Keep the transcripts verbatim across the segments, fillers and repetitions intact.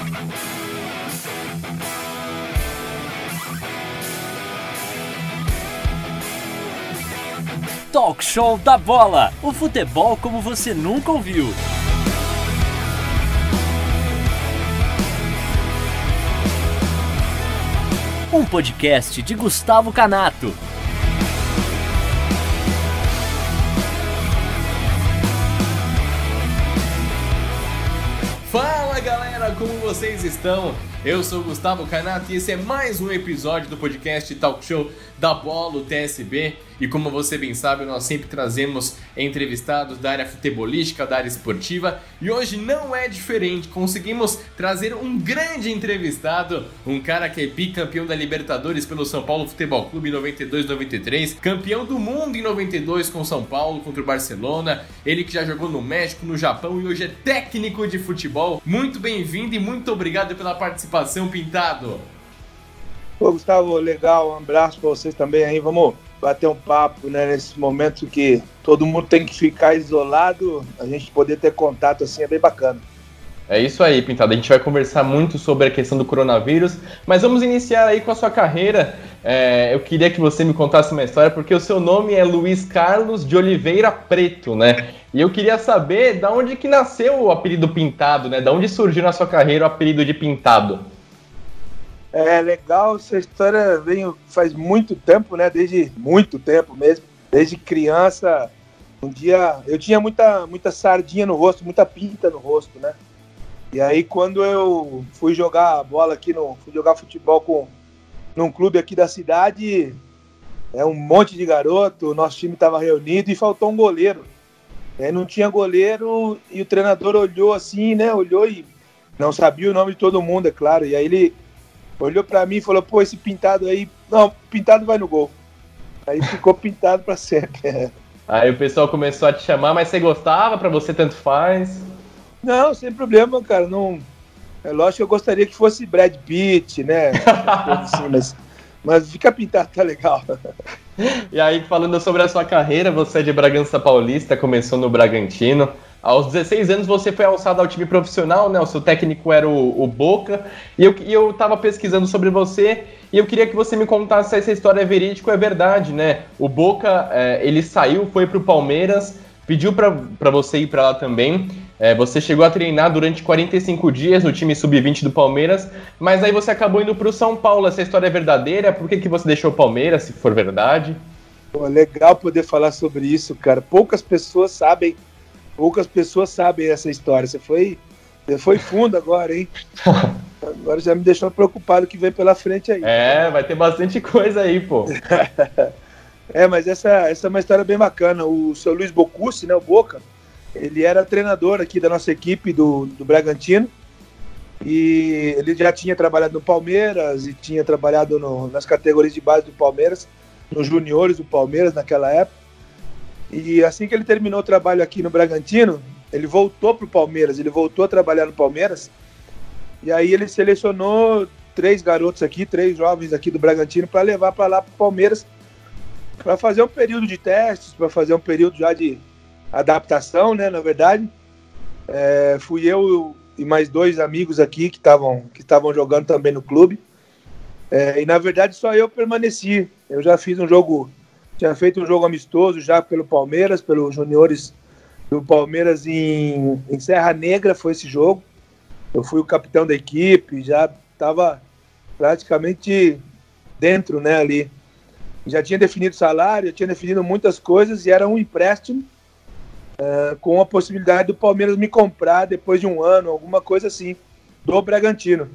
Talk Show da Bola, o futebol como você nunca ouviu. Um podcast de Gustavo Canato. Fala galera, como vocês estão? Eu sou o Gustavo Canato e esse é mais um episódio do podcast Talk Show da Bola, o T S B. E como você bem sabe, nós sempre trazemos entrevistados da área futebolística, da área esportiva. E hoje não é diferente, conseguimos trazer um grande entrevistado, um cara que é bicampeão da Libertadores pelo São Paulo Futebol Clube em noventa e dois noventa e três, campeão do mundo em noventa e dois com São Paulo contra o Barcelona, ele que já jogou no México, no Japão e hoje é técnico de futebol. Muito bem-vindo e muito obrigado pela participação, Pintado. Pô, Gustavo, legal, um abraço pra vocês também aí, vamos bater um papo, né, nesse momento que todo mundo tem que ficar isolado, a gente poder ter contato assim é bem bacana. É isso aí, Pintado, a gente vai conversar muito sobre a questão do coronavírus, mas vamos iniciar aí com a sua carreira. É, eu queria que você me contasse uma história, porque o seu nome é Luiz Carlos de Oliveira Preto, né, e eu queria saber da onde que nasceu o apelido Pintado, né, da onde surgiu na sua carreira o apelido de Pintado. É legal, essa história vem faz muito tempo, né? Desde muito tempo mesmo. Desde criança, um dia eu tinha muita, muita sardinha no rosto, muita pinta no rosto, né? E aí quando eu fui jogar bola aqui, no, fui jogar futebol com, num clube aqui da cidade, é um monte de garoto, o nosso time estava reunido e faltou um goleiro. E aí não tinha goleiro e o treinador olhou assim, né? Olhou e não sabia o nome de todo mundo, é claro. E aí ele olhou pra mim e falou, pô, esse Pintado aí... Não, Pintado vai no gol. Aí ficou Pintado pra sempre. Aí o pessoal começou a te chamar, mas você gostava? Pra você tanto faz? Não, sem problema, cara. Não... É lógico que eu gostaria que fosse Brad Pitt, né? Assim, mas, mas fica Pintado, tá legal. E aí, falando sobre a sua carreira, você é de Bragança Paulista, começou no Bragantino. Aos dezesseis anos você foi alçado ao time profissional, né? O seu técnico era o, o Boca. E eu, e eu tava pesquisando sobre você e eu queria que você me contasse se essa história é verídica ou é verdade, né? O Boca, é, ele saiu, foi pro Palmeiras, pediu pra, pra você ir pra lá também. É, você chegou a treinar durante quarenta e cinco dias no time sub vinte do Palmeiras, mas aí você acabou indo pro São Paulo. Essa história é verdadeira? Por que, que você deixou o Palmeiras, se for verdade? Pô, legal poder falar sobre isso, cara. Poucas pessoas sabem Poucas pessoas sabem essa história. Você foi, você foi fundo agora, hein? Agora já me deixou preocupado o que vem pela frente aí. É, vai ter bastante coisa aí, pô. É, mas essa, essa é uma história bem bacana. O seu Luiz Bocucci, né, o Boca, ele era treinador aqui da nossa equipe do, do Bragantino. E ele já tinha trabalhado no Palmeiras e tinha trabalhado no, nas categorias de base do Palmeiras, nos juniores do Palmeiras naquela época. E assim que ele terminou o trabalho aqui no Bragantino, ele voltou para o Palmeiras, ele voltou a trabalhar no Palmeiras, e aí ele selecionou três garotos aqui, três jovens aqui do Bragantino, para levar para lá para o Palmeiras, para fazer um período de testes, para fazer um período já de adaptação, né, na verdade. É, fui eu e mais dois amigos aqui que estavam que estavam jogando também no clube, é, e na verdade só eu permaneci. Eu já fiz um jogo... Tinha feito um jogo amistoso já pelo Palmeiras, pelos juniores do Palmeiras em, em Serra Negra, foi esse jogo. Eu fui o capitão da equipe, já estava praticamente dentro, né, ali. Já tinha definido salário, já tinha definido muitas coisas e era um empréstimo uh, com a possibilidade do Palmeiras me comprar depois de um ano, alguma coisa assim, do Bragantino.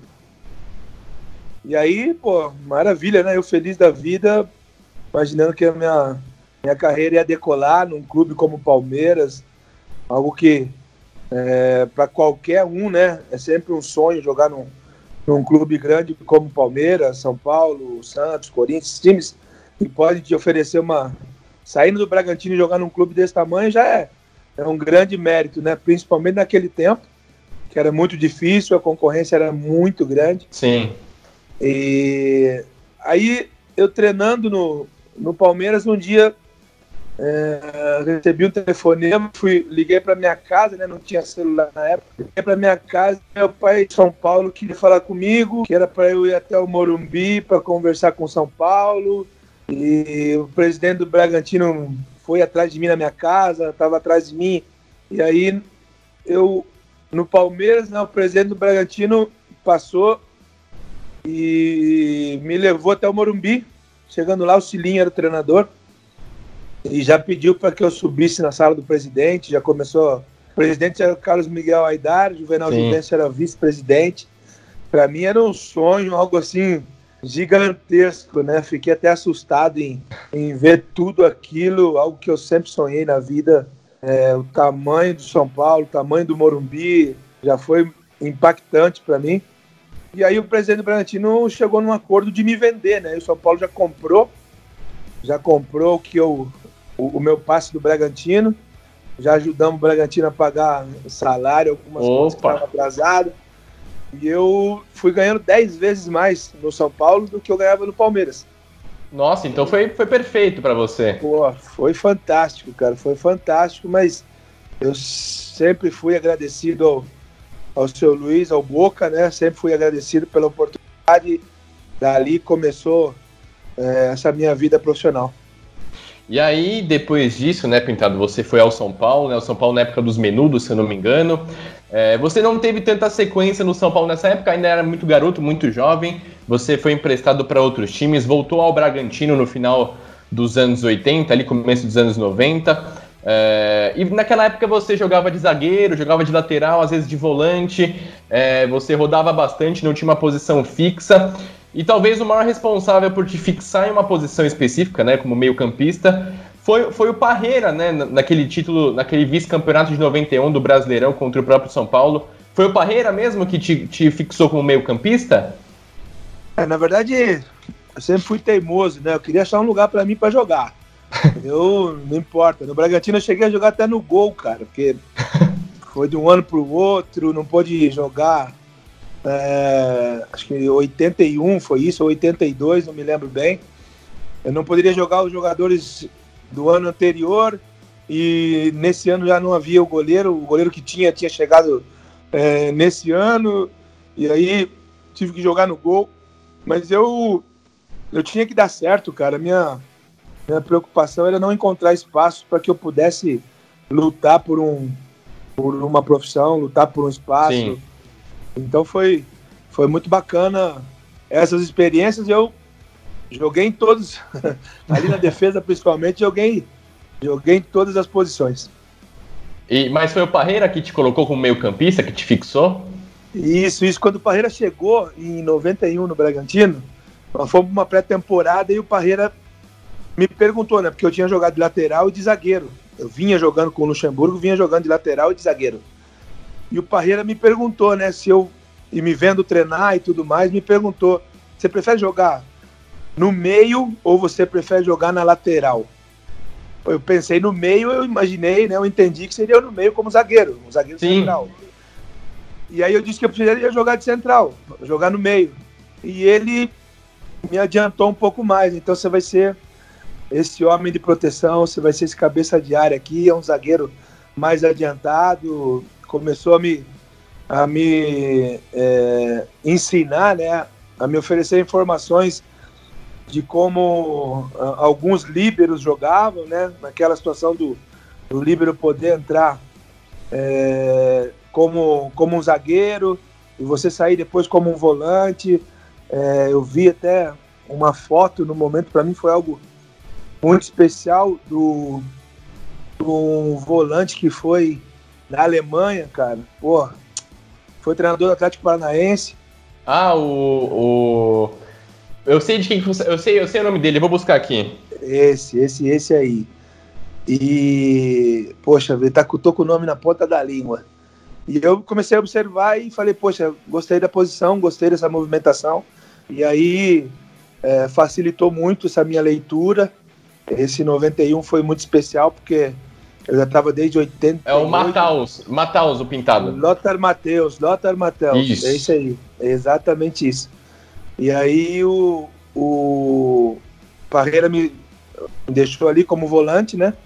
E aí, pô, maravilha, né? Eu feliz da vida, imaginando que a minha, minha carreira ia decolar num clube como o Palmeiras, algo que é, para qualquer um, né, é sempre um sonho jogar num, num clube grande como o Palmeiras, São Paulo, Santos, Corinthians, times que podem te oferecer uma... Saindo do Bragantino e jogar num clube desse tamanho já é, é um grande mérito, né, principalmente naquele tempo, que era muito difícil, a concorrência era muito grande. Sim. E aí eu treinando no, no Palmeiras, um dia É, recebi um telefonema, fui, liguei para minha casa, né? Não tinha celular na época. Liguei para minha casa, meu pai de São Paulo queria falar comigo, que era para eu ir até o Morumbi para conversar com São Paulo. E o presidente do Bragantino foi atrás de mim na minha casa, estava atrás de mim. E aí eu, no Palmeiras, né, o presidente do Bragantino passou e me levou até o Morumbi. Chegando lá, o Cilinho era o treinador. E já pediu para que eu subisse na sala do presidente, já começou... O presidente era o Carlos Miguel Aidar, o Juvenal Juvencio era vice-presidente. Para mim era um sonho, algo assim, gigantesco, né? Fiquei até assustado em, em ver tudo aquilo, algo que eu sempre sonhei na vida. É, o tamanho do São Paulo, o tamanho do Morumbi, já foi impactante para mim. E aí o presidente do Bragantino chegou num acordo de me vender, né? E o São Paulo já comprou, já comprou que eu... O, o meu passe do Bragantino, já ajudamos o Bragantino a pagar salário, algumas Opa. coisas que estavam atrasadas. E eu fui ganhando dez vezes mais no São Paulo do que eu ganhava no Palmeiras. Nossa, então foi, foi perfeito para você. Pô, foi fantástico, cara, foi fantástico, mas eu sempre fui agradecido ao, ao seu Luiz, ao Boca, né? Sempre fui agradecido pela oportunidade. Dali começou é, essa minha vida profissional. E aí, depois disso, né, Pintado, você foi ao São Paulo, né, o São Paulo na época dos Menudos, se eu não me engano. É, você não teve tanta sequência no São Paulo nessa época, ainda era muito garoto, muito jovem. Você foi emprestado para outros times, voltou ao Bragantino no final dos anos oitenta, ali começo dos anos noventa. É, e naquela época você jogava de zagueiro, jogava de lateral, às vezes de volante. É, você rodava bastante, não tinha uma posição fixa. E talvez o maior responsável por te fixar em uma posição específica, né, como meio-campista, foi, foi o Parreira, né, naquele título, naquele vice-campeonato de noventa e um do Brasileirão contra o próprio São Paulo. Foi o Parreira mesmo que te, te fixou como meio-campista? É, na verdade, eu sempre fui teimoso, né? Eu queria achar um lugar para mim para jogar. Eu, não importa. No Bragantino eu cheguei a jogar até no gol, cara, porque foi de um ano para o outro, não pôde jogar. É, acho que oitenta e um foi isso, ou oitenta e dois, não me lembro bem. Eu não poderia jogar os jogadores do ano anterior e nesse ano já não havia o goleiro, o goleiro que tinha tinha chegado é, nesse ano, e aí tive que jogar no gol, mas eu, eu tinha que dar certo, cara. Minha, minha preocupação era não encontrar espaço para que eu pudesse lutar por, um, por uma profissão, lutar por um espaço. Sim. Então foi, foi muito bacana essas experiências. Eu joguei em todos, ali na defesa principalmente, joguei, joguei em todas as posições. E, mas foi o Parreira que te colocou como meio-campista, que te fixou? Isso, isso. Quando o Parreira chegou em noventa e um no Bragantino, nós fomos para uma pré-temporada e o Parreira me perguntou, né? Porque eu tinha jogado de lateral e de zagueiro. Eu vinha jogando com o Luxemburgo, vinha jogando de lateral e de zagueiro. E o Parreira me perguntou, né, se eu, e me vendo treinar e tudo mais, me perguntou, você prefere jogar no meio ou você prefere jogar na lateral? Eu pensei no meio, eu imaginei, né, eu entendi que seria no meio como zagueiro, um zagueiro Sim. central. E aí eu disse que eu precisaria jogar de central, jogar no meio. E ele me adiantou um pouco mais, então você vai ser esse homem de proteção, você vai ser esse cabeça de área aqui, é um zagueiro mais adiantado. Começou a me, a me é, ensinar, né, a me oferecer informações de como a, alguns líberos jogavam, né, naquela situação do, do líbero poder entrar é, como, como um zagueiro e você sair depois como um volante. É, eu vi até uma foto no momento, para mim foi algo muito especial, do, do um volante que foi na Alemanha, cara. Pô, foi treinador do Atlético Paranaense. Ah, o... o... Eu sei de quem você... Eu sei, eu sei o nome dele, eu vou buscar aqui. Esse, esse, esse aí. E, poxa, ele tá, tô com o nome na ponta da língua. E eu comecei a observar e falei, poxa, gostei da posição, gostei dessa movimentação. E aí é, facilitou muito essa minha leitura. Esse noventa e um foi muito especial, porque eu já estava desde oitenta. É o Matheus, Matheus, o pintado. Lothar Matheus, Lothar Matheus. Isso. É isso aí, é exatamente isso. E aí o, o Parreira me deixou ali como volante, né?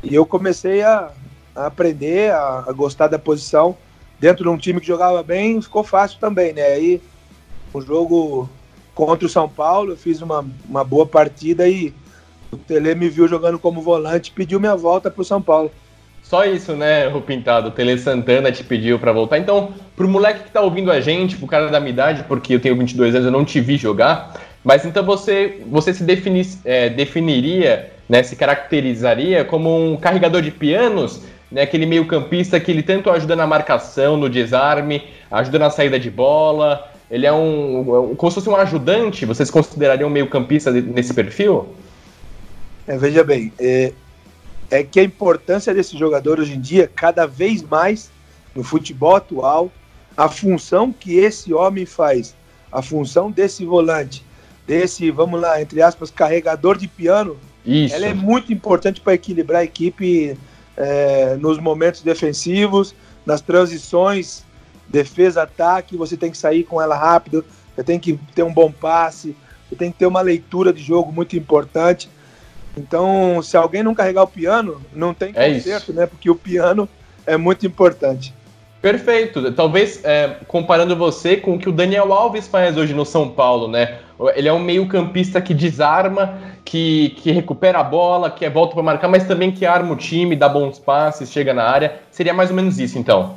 E eu comecei a, a aprender, a, a gostar da posição. Dentro de um time que jogava bem, ficou fácil também, né? Aí, o jogo contra o São Paulo, eu fiz uma, uma boa partida e o Tele me viu jogando como volante e pediu minha volta pro São Paulo. Só isso, né, Rô Pintado? O Tele Santana te pediu pra voltar. Então, pro moleque que tá ouvindo a gente, pro cara da minha idade, porque eu tenho vinte e dois anos, eu não te vi jogar, mas então você, você se defini, é, definiria, né, se caracterizaria como um carregador de pianos, né, aquele meio campista que ele tanto ajuda na marcação, no desarme, ajuda na saída de bola, ele é um, como se fosse um ajudante, vocês considerariam um meio campista nesse perfil? É, veja bem, é, é que a importância desse jogador hoje em dia, cada vez mais no futebol atual, a função que esse homem faz, a função desse volante, desse, vamos lá, entre aspas, carregador de piano, Isso. ela é muito importante para equilibrar a equipe é, nos momentos defensivos, nas transições, defesa-ataque, você tem que sair com ela rápido, você tem que ter um bom passe, você tem que ter uma leitura de jogo muito importante. Então, se alguém não carregar o piano, não tem é conserto, isso. né? Porque o piano é muito importante. Perfeito. Talvez é, comparando você com o que o Daniel Alves faz hoje no São Paulo, né? Ele é um meio-campista que desarma, que, que recupera a bola, que volta para marcar, mas também que arma o time, dá bons passes, chega na área. Seria mais ou menos isso, então.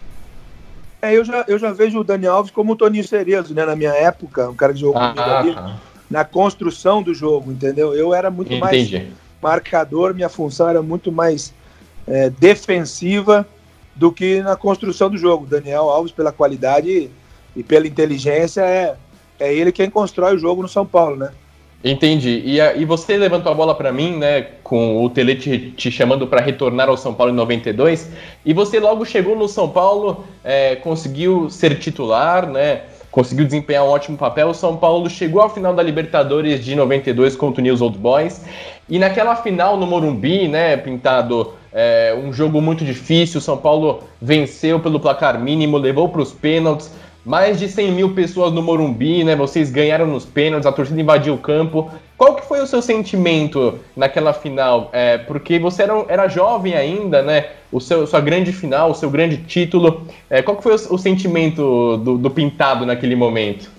É, eu já, eu já vejo o Daniel Alves como o Toninho Cerezo, né? Na minha época, um cara que jogou ah, comigo ali. Ah. Na construção do jogo, entendeu? Eu era muito Entendi. mais marcador, minha função era muito mais é, defensiva do que na construção do jogo. Daniel Alves, pela qualidade e pela inteligência, é, é ele quem constrói o jogo no São Paulo, né? Entendi. E, a, e você levantou a bola para mim, né, com o Tele te, te chamando para retornar ao São Paulo em noventa e dois, e você logo chegou no São Paulo, é, conseguiu ser titular, né? Conseguiu desempenhar um ótimo papel. O São Paulo chegou à final da Libertadores de noventa e dois contra o News Old Boys. E naquela final no Morumbi, né, Pintado, é, um jogo muito difícil. O São Paulo venceu pelo placar mínimo, levou para os pênaltis. Mais de cem mil pessoas no Morumbi, né? Vocês ganharam nos pênaltis, a torcida invadiu o campo. Qual que foi o seu sentimento naquela final? É, porque você era, era jovem ainda, né? O seu, sua grande final, o seu grande título. É, qual que foi o, o sentimento do, do Pintado naquele momento?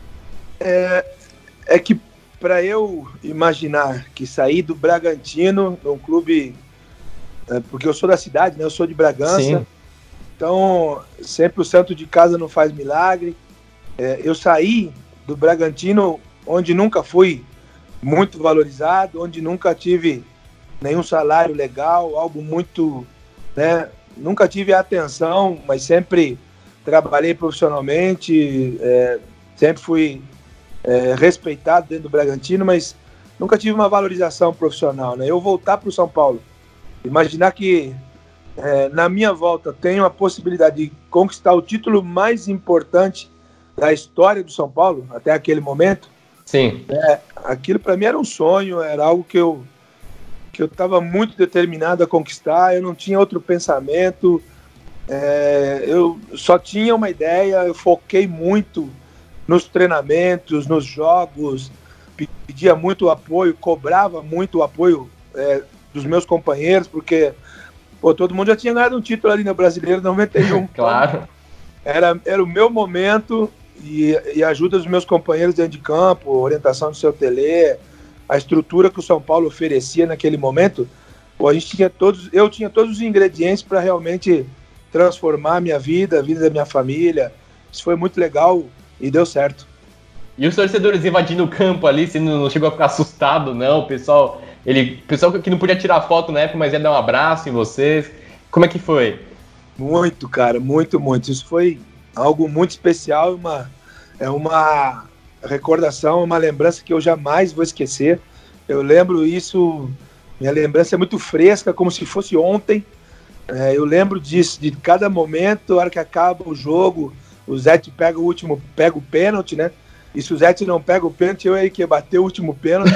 É, é que para eu imaginar que sair do Bragantino, um clube... É, porque eu sou da cidade, né? Eu sou de Bragança. Sim. Então, sempre o santo de casa não faz milagre. É, eu saí do Bragantino, onde nunca fui muito valorizado, onde nunca tive nenhum salário legal, algo muito, né? Nunca tive atenção, mas sempre trabalhei profissionalmente, é, sempre fui é, respeitado dentro do Bragantino, mas nunca tive uma valorização profissional, né? Eu voltar para o São Paulo, imaginar que É, na minha volta, tenho a possibilidade de conquistar o título mais importante da história do São Paulo, até aquele momento. Sim. É, aquilo para mim era um sonho, era algo que eu que eu estava muito determinado a conquistar, eu não tinha outro pensamento, é, eu só tinha uma ideia, eu foquei muito nos treinamentos, nos jogos, pedia muito apoio, cobrava muito o apoio é, dos meus companheiros, porque pô, todo mundo já tinha ganhado um título ali no Brasileiro noventa e um. Claro. Era, era o meu momento e, e a ajuda dos meus companheiros dentro de campo, orientação do seu Tele, a estrutura que o São Paulo oferecia naquele momento. Pô, a gente tinha todos, eu tinha todos os ingredientes para realmente transformar a minha vida, a vida da minha família. Isso foi muito legal e deu certo. E os torcedores invadindo o campo ali, você não chegou a ficar assustado, não? O pessoal, ele, pessoal que não podia tirar foto na época, mas ia dar um abraço em vocês. Como é que foi? Muito, cara, muito, muito. Isso foi algo muito especial, uma, é uma recordação, uma lembrança que eu jamais vou esquecer. Eu lembro isso, minha lembrança é muito fresca, como se fosse ontem. É, eu lembro disso, de cada momento, a hora que acaba o jogo, o Zé pega o último, pega o pênalti, né? E se o Zé não pega o pênalti, eu aí que ia bater o último pênalti.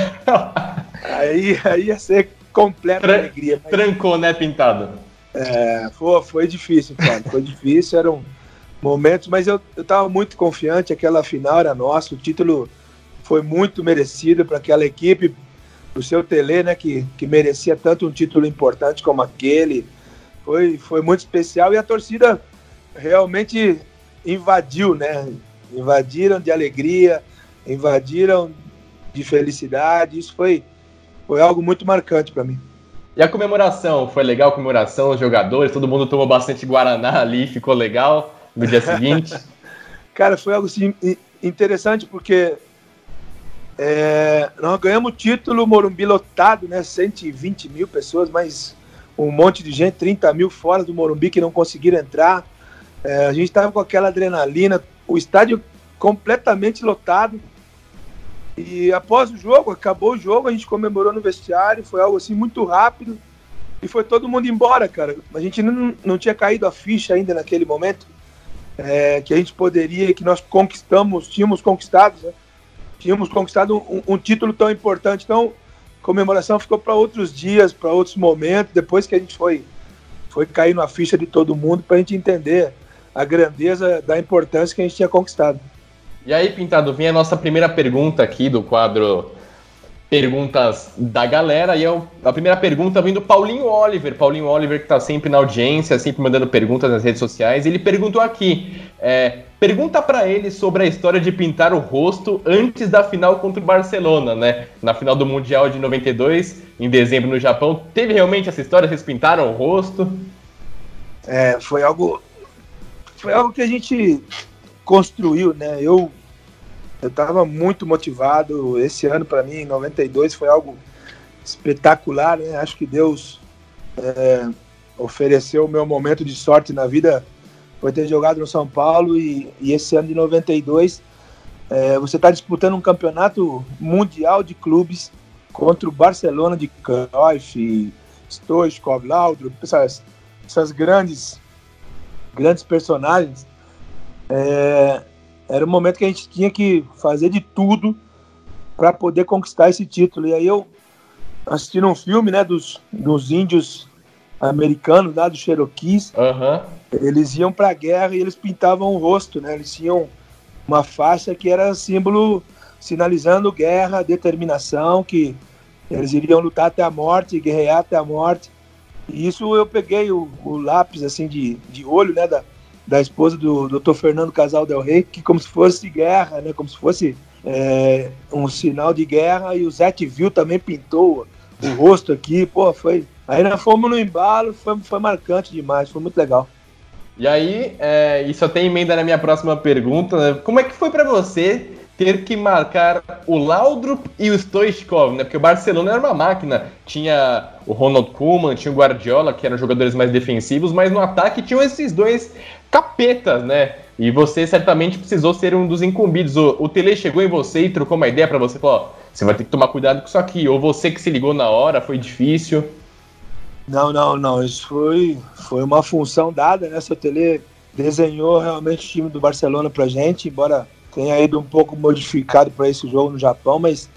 aí, aí ia ser completa Tran- alegria. Mas, Trancou, né, Pintado? é, foi, foi difícil, cara. Foi difícil, eram momentos, mas eu, eu tava muito confiante, aquela final era nossa, o título foi muito merecido para aquela equipe, o seu Tele, né, que, que merecia tanto um título importante como aquele. Foi, foi muito especial e a torcida realmente invadiu, né? Invadiram de alegria, invadiram de felicidade. Isso foi, foi algo muito marcante para mim. E a comemoração? Foi legal a comemoração, os jogadores, todo mundo tomou bastante Guaraná ali, ficou legal no dia seguinte? Cara, foi algo assim, interessante porque é, nós ganhamos o título, Morumbi lotado, né? cento e vinte mil pessoas, mas um monte de gente, trinta mil fora do Morumbi que não conseguiram entrar. É, a gente estava com aquela adrenalina, o estádio completamente lotado. E após o jogo, acabou o jogo, a gente comemorou no vestiário, foi algo assim muito rápido e foi todo mundo embora, cara. A gente não, não tinha caído a ficha ainda naquele momento, é, que a gente poderia, que nós conquistamos, tínhamos conquistado, né? Tínhamos conquistado um, um título tão importante. Então, a comemoração ficou para outros dias, para outros momentos, depois que a gente foi, foi cair na ficha de todo mundo, para a gente entender a grandeza da importância que a gente tinha conquistado. E aí, Pintado, vem a nossa primeira pergunta aqui do quadro Perguntas da Galera. E eu, a primeira pergunta vem do Paulinho Oliver. Paulinho Oliver, que está sempre na audiência, sempre mandando perguntas nas redes sociais. Ele perguntou aqui, é, pergunta para ele sobre a história de pintar o rosto antes da final contra o Barcelona, né? Na final do Mundial de noventa e dois, em dezembro no Japão. Teve realmente essa história? Vocês pintaram o rosto? É, foi algo, foi algo que a gente construiu, né? Eu eu estava muito motivado. Esse ano para mim, em noventa e dois, foi algo espetacular, né? Acho que Deus é, ofereceu o meu momento de sorte na vida, foi ter jogado no São Paulo e, e esse ano de noventa e dois é, você está disputando um campeonato mundial de clubes contra o Barcelona de Cruyff, Stoichkov, Laudrup, essas, essas grandes grandes personagens. É, era um momento que a gente tinha que fazer de tudo para poder conquistar esse título. E aí eu assisti um filme, né, dos, dos índios americanos, lá dos Cherokees. Uhum. Eles iam para a guerra e eles pintavam o rosto, né? Eles tinham uma faixa que era símbolo sinalizando guerra, determinação, que eles iriam lutar até a morte, guerrear até a morte. E isso eu peguei o, o lápis assim de, de olho, né, da da esposa do doutor Fernando Casal Del Rey, que como se fosse guerra, né, como se fosse é, um sinal de guerra, e o Zé Tivil também pintou o rosto aqui, pô, foi... Aí nós fomos no embalo, foi, foi marcante demais, foi muito legal. E aí, é, isso até emenda na minha próxima pergunta, né? Como é que foi pra você ter que marcar o Laudrup e o Stoichkov, né? Porque o Barcelona era uma máquina, tinha o Ronald Koeman, tinha o Guardiola, que eram jogadores mais defensivos, mas no ataque tinham esses dois capetas, né? E você certamente precisou ser um dos incumbidos. O, o Tele chegou em você e trocou uma ideia pra você, falou, ó, você vai ter que tomar cuidado com isso aqui, ou você que se ligou na hora, foi difícil? Não, não, não, isso foi, foi uma função dada, né? O Tele desenhou realmente o time do Barcelona pra gente, embora tenha ido um pouco modificado para esse jogo no Japão, mas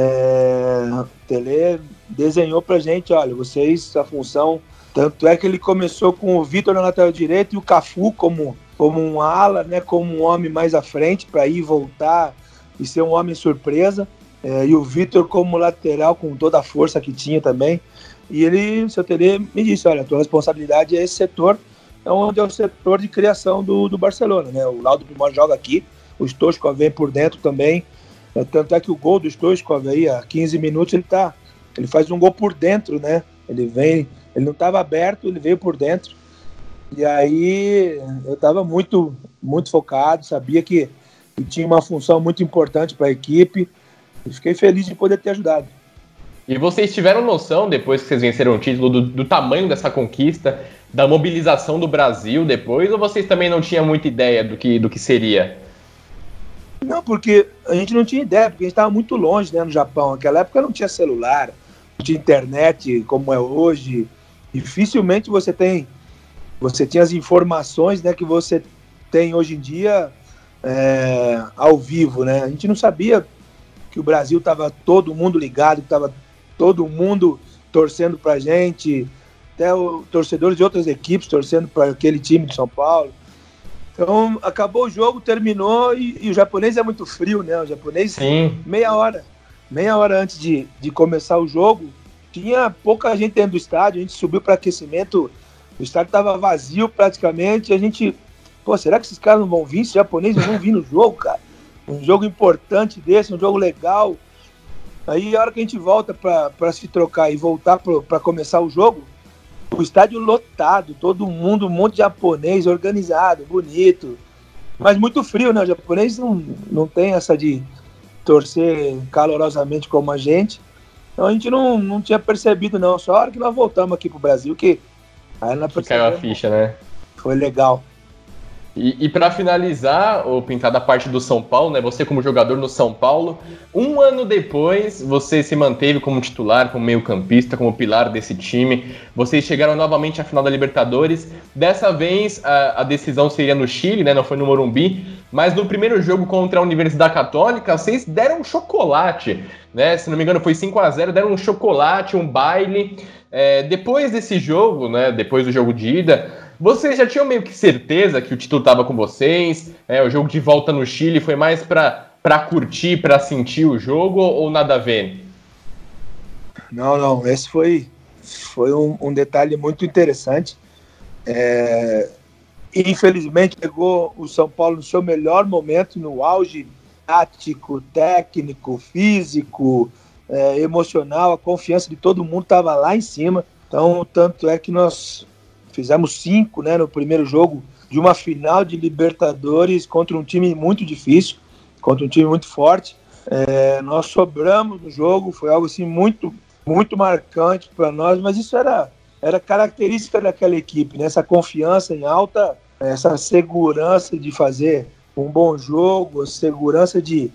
é, o Tele desenhou pra gente, olha, vocês, a função, tanto é que ele começou com o Vitor na lateral direita e o Cafu como, como um ala, né, como um homem mais à frente para ir voltar e ser um homem surpresa, é, e o Vitor como lateral com toda a força que tinha também, e ele, o seu Tele me disse, olha, a tua responsabilidade é esse setor, é onde é o setor de criação do, do Barcelona, né, o Laudo Primor joga aqui, o Stoichkov vem por dentro também, é, tanto é que o gol do Stoichkov aí, há quinze minutos, ele, tá, ele faz um gol por dentro, né? Ele vem, ele não estava aberto, ele veio por dentro. E aí eu estava muito, muito focado, sabia que, que tinha uma função muito importante para a equipe e fiquei feliz de poder ter ajudado. E vocês tiveram noção, depois que vocês venceram o título, do, do tamanho dessa conquista, da mobilização do Brasil depois, ou vocês também não tinham muita ideia do que, do que seria? Não, porque a gente não tinha ideia, porque a gente estava muito longe, né, no Japão. Naquela época não tinha celular, não tinha internet como é hoje. Dificilmente você tem, você tinha as informações, né, que você tem hoje em dia é, ao vivo, né? A gente não sabia que o Brasil estava todo mundo ligado, que estava todo mundo torcendo para a gente, até os torcedores de outras equipes torcendo para aquele time de São Paulo. Então, acabou o jogo, terminou, e, e o japonês é muito frio, né? O japonês, Sim. meia hora. meia hora antes de, de começar o jogo, tinha pouca gente dentro do estádio, a gente subiu para aquecimento, o estádio estava vazio praticamente, a gente, pô, será que esses caras não vão vir? Esses japoneses não vão vir no jogo, cara? Um jogo importante desse, um jogo legal. Aí a hora que a gente volta para se trocar e voltar para começar o jogo, o estádio lotado, todo mundo, um monte de japonês organizado, bonito, mas muito frio, né? O japonês não, não tem essa de torcer calorosamente como a gente. Então a gente não, não tinha percebido, não. Só a hora que nós voltamos aqui pro Brasil que aí nós que caiu a ficha, né? Foi legal. E, e para finalizar, o Pintado, da parte do São Paulo, né? Você como jogador no São Paulo, um ano depois você se manteve como titular, como meio-campista, como pilar desse time. Vocês chegaram novamente à final da Libertadores. Dessa vez a, a decisão seria no Chile, né? Não foi no Morumbi. Mas no primeiro jogo contra a Universidade Católica, vocês deram um chocolate, né? Se não me engano, foi cinco a zero, deram um chocolate, um baile. É, depois desse jogo, né? Depois do jogo de ida, vocês já tinham meio que certeza que o título estava com vocês? É, o jogo de volta no Chile foi mais para para curtir, para sentir o jogo ou nada a ver? Não, não. Esse foi, foi um, um detalhe muito interessante. É... Infelizmente, chegou o São Paulo no seu melhor momento, no auge tático, técnico, físico, é, emocional, a confiança de todo mundo estava lá em cima. Então, tanto é que nós fizemos cinco, né, no primeiro jogo de uma final de Libertadores contra um time muito difícil, contra um time muito forte. É, nós sobramos no jogo, foi algo assim muito, muito marcante para nós, mas isso era... era característica daquela equipe, né? Essa confiança em alta, essa segurança de fazer um bom jogo, a segurança de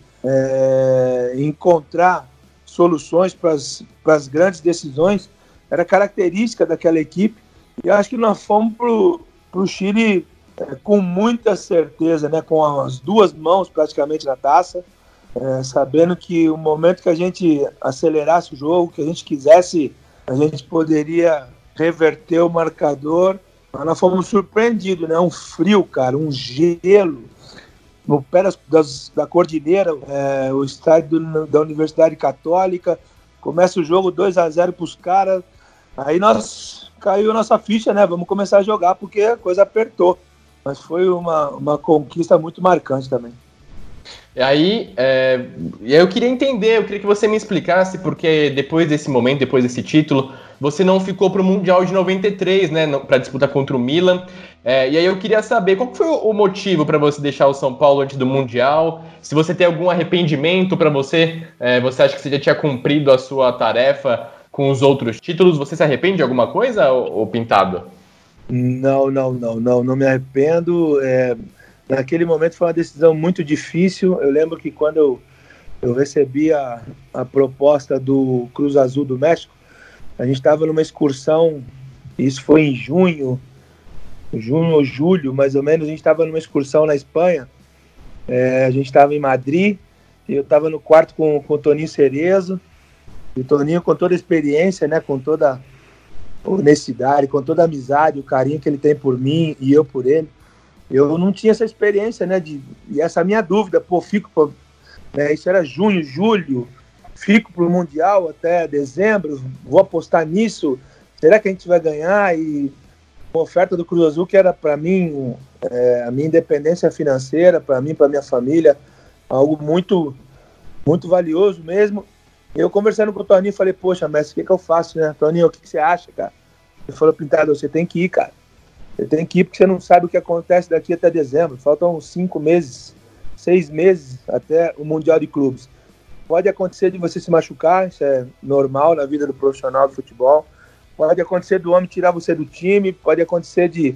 é, encontrar soluções para as grandes decisões, era característica daquela equipe. E eu acho que nós fomos para o Chile é, com muita certeza, né? Com as duas mãos praticamente na taça, é, sabendo que o momento que a gente acelerasse o jogo, que a gente quisesse, a gente poderia reverter o marcador, mas nós fomos surpreendidos, né? Um frio, cara, um gelo no pé das, das, da cordilheira, é, o estádio do, da Universidade Católica, começa o jogo dois a zero para os caras, aí nós caiu a nossa ficha, né? Vamos começar a jogar porque a coisa apertou, mas foi uma, uma conquista muito marcante também. E aí, é, eu queria entender, eu queria que você me explicasse, porque depois desse momento, depois desse título, você não ficou para o Mundial de noventa e três, né, para disputar contra o Milan. É, e aí eu queria saber, qual foi o motivo para você deixar o São Paulo antes do Mundial? Se você tem algum arrependimento para você, é, você acha que você já tinha cumprido a sua tarefa com os outros títulos? Você se arrepende de alguma coisa, ou Pintado? Não, não, não, não, não me arrependo. É... Naquele momento foi uma decisão muito difícil. Eu lembro que quando eu, eu recebi a, a proposta do Cruz Azul do México, a gente estava numa excursão, isso foi em junho, junho ou julho, mais ou menos, a gente estava numa excursão na Espanha, é, a gente estava em Madrid, e eu estava no quarto com, com o Toninho Cerezo, e o Toninho com toda a experiência, né, com toda a honestidade, com toda a amizade, o carinho que ele tem por mim e eu por ele. Eu não tinha essa experiência, né, de, e essa minha dúvida, pô, fico, pra, né, isso era junho, julho, fico para o Mundial até dezembro, vou apostar nisso, será que a gente vai ganhar? E uma oferta do Cruz Azul que era para mim, é, a minha independência financeira, para mim, para minha família, algo muito, muito valioso mesmo. Eu conversando com o Toninho, falei, poxa, mestre, o que, que eu faço, né? Toninho, o que, que você acha, cara? Ele falou, Pintado, você tem que ir, cara. Você tem que ir porque você não sabe o que acontece daqui até dezembro. Faltam cinco meses, seis meses até o Mundial de Clubes. Pode acontecer de você se machucar, isso é normal na vida do profissional do futebol. Pode acontecer do homem tirar você do time, pode acontecer de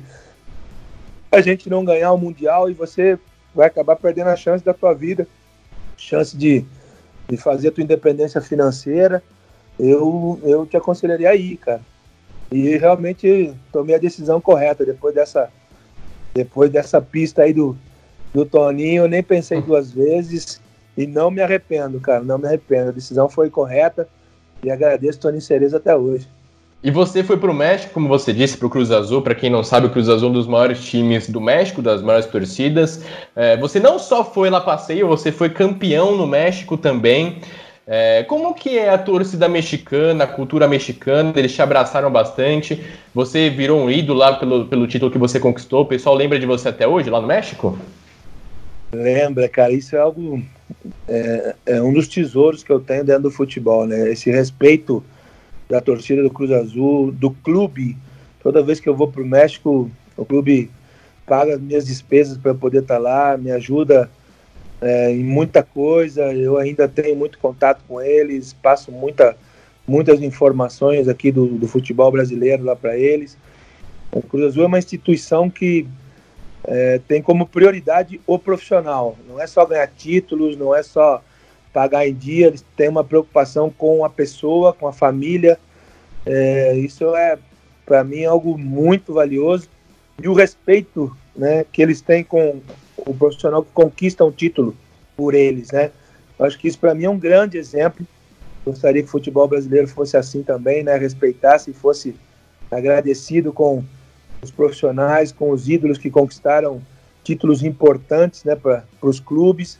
a gente não ganhar o Mundial e você vai acabar perdendo a chance da tua vida, chance de, de fazer a tua independência financeira. Eu, eu te aconselharia a ir, cara. E realmente tomei a decisão correta depois dessa, depois dessa pista aí do, do Toninho. Eu nem pensei duas vezes e não me arrependo, cara, não me arrependo. A decisão foi correta e agradeço o Toninho Cerezo até hoje. E você foi para o México, como você disse, para o Cruz Azul. Para quem não sabe, o Cruz Azul é um dos maiores times do México, das maiores torcidas. É, você não só foi lá passeio, você foi campeão no México também. É, como que é a torcida mexicana, a cultura mexicana? Eles te abraçaram bastante, você virou um ídolo lá pelo, pelo título que você conquistou, o pessoal lembra de você até hoje, lá no México? Lembra, cara, isso é algo, é, é um dos tesouros que eu tenho dentro do futebol, né? Esse respeito da torcida do Cruz Azul, do clube. Toda vez que eu vou pro México, o clube paga as minhas despesas para eu poder estar lá, me ajuda É, em muita coisa. Eu ainda tenho muito contato com eles, passo muita, muitas informações aqui do, do futebol brasileiro lá para eles. O Cruz Azul é uma instituição que é, tem como prioridade o profissional, não é só ganhar títulos, não é só pagar em dia, eles têm uma preocupação com a pessoa, com a família. É, isso é, para mim, algo muito valioso, e o respeito, né, que eles têm com o profissional que conquista um título por eles, né? Eu acho que isso para mim é um grande exemplo. Gostaria que o futebol brasileiro fosse assim também, né? Respeitasse e fosse agradecido com os profissionais, com os ídolos que conquistaram títulos importantes, né, para os clubes.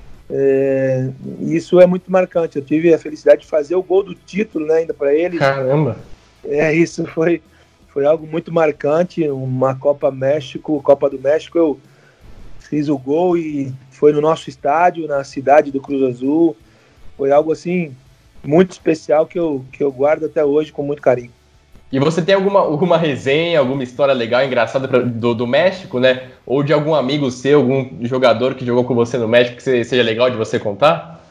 É, isso é muito marcante. Eu tive a felicidade de fazer o gol do título, né, ainda para eles. Caramba! É, isso foi, foi algo muito marcante. Uma Copa México, Copa do México, eu fiz o gol e foi no nosso estádio, na cidade do Cruz Azul. Foi algo assim muito especial que eu, que eu guardo até hoje com muito carinho. E você tem alguma, alguma resenha, alguma história legal, engraçada pra, do, do México, né? Ou de algum amigo seu, algum jogador que jogou com você no México que seja legal de você contar?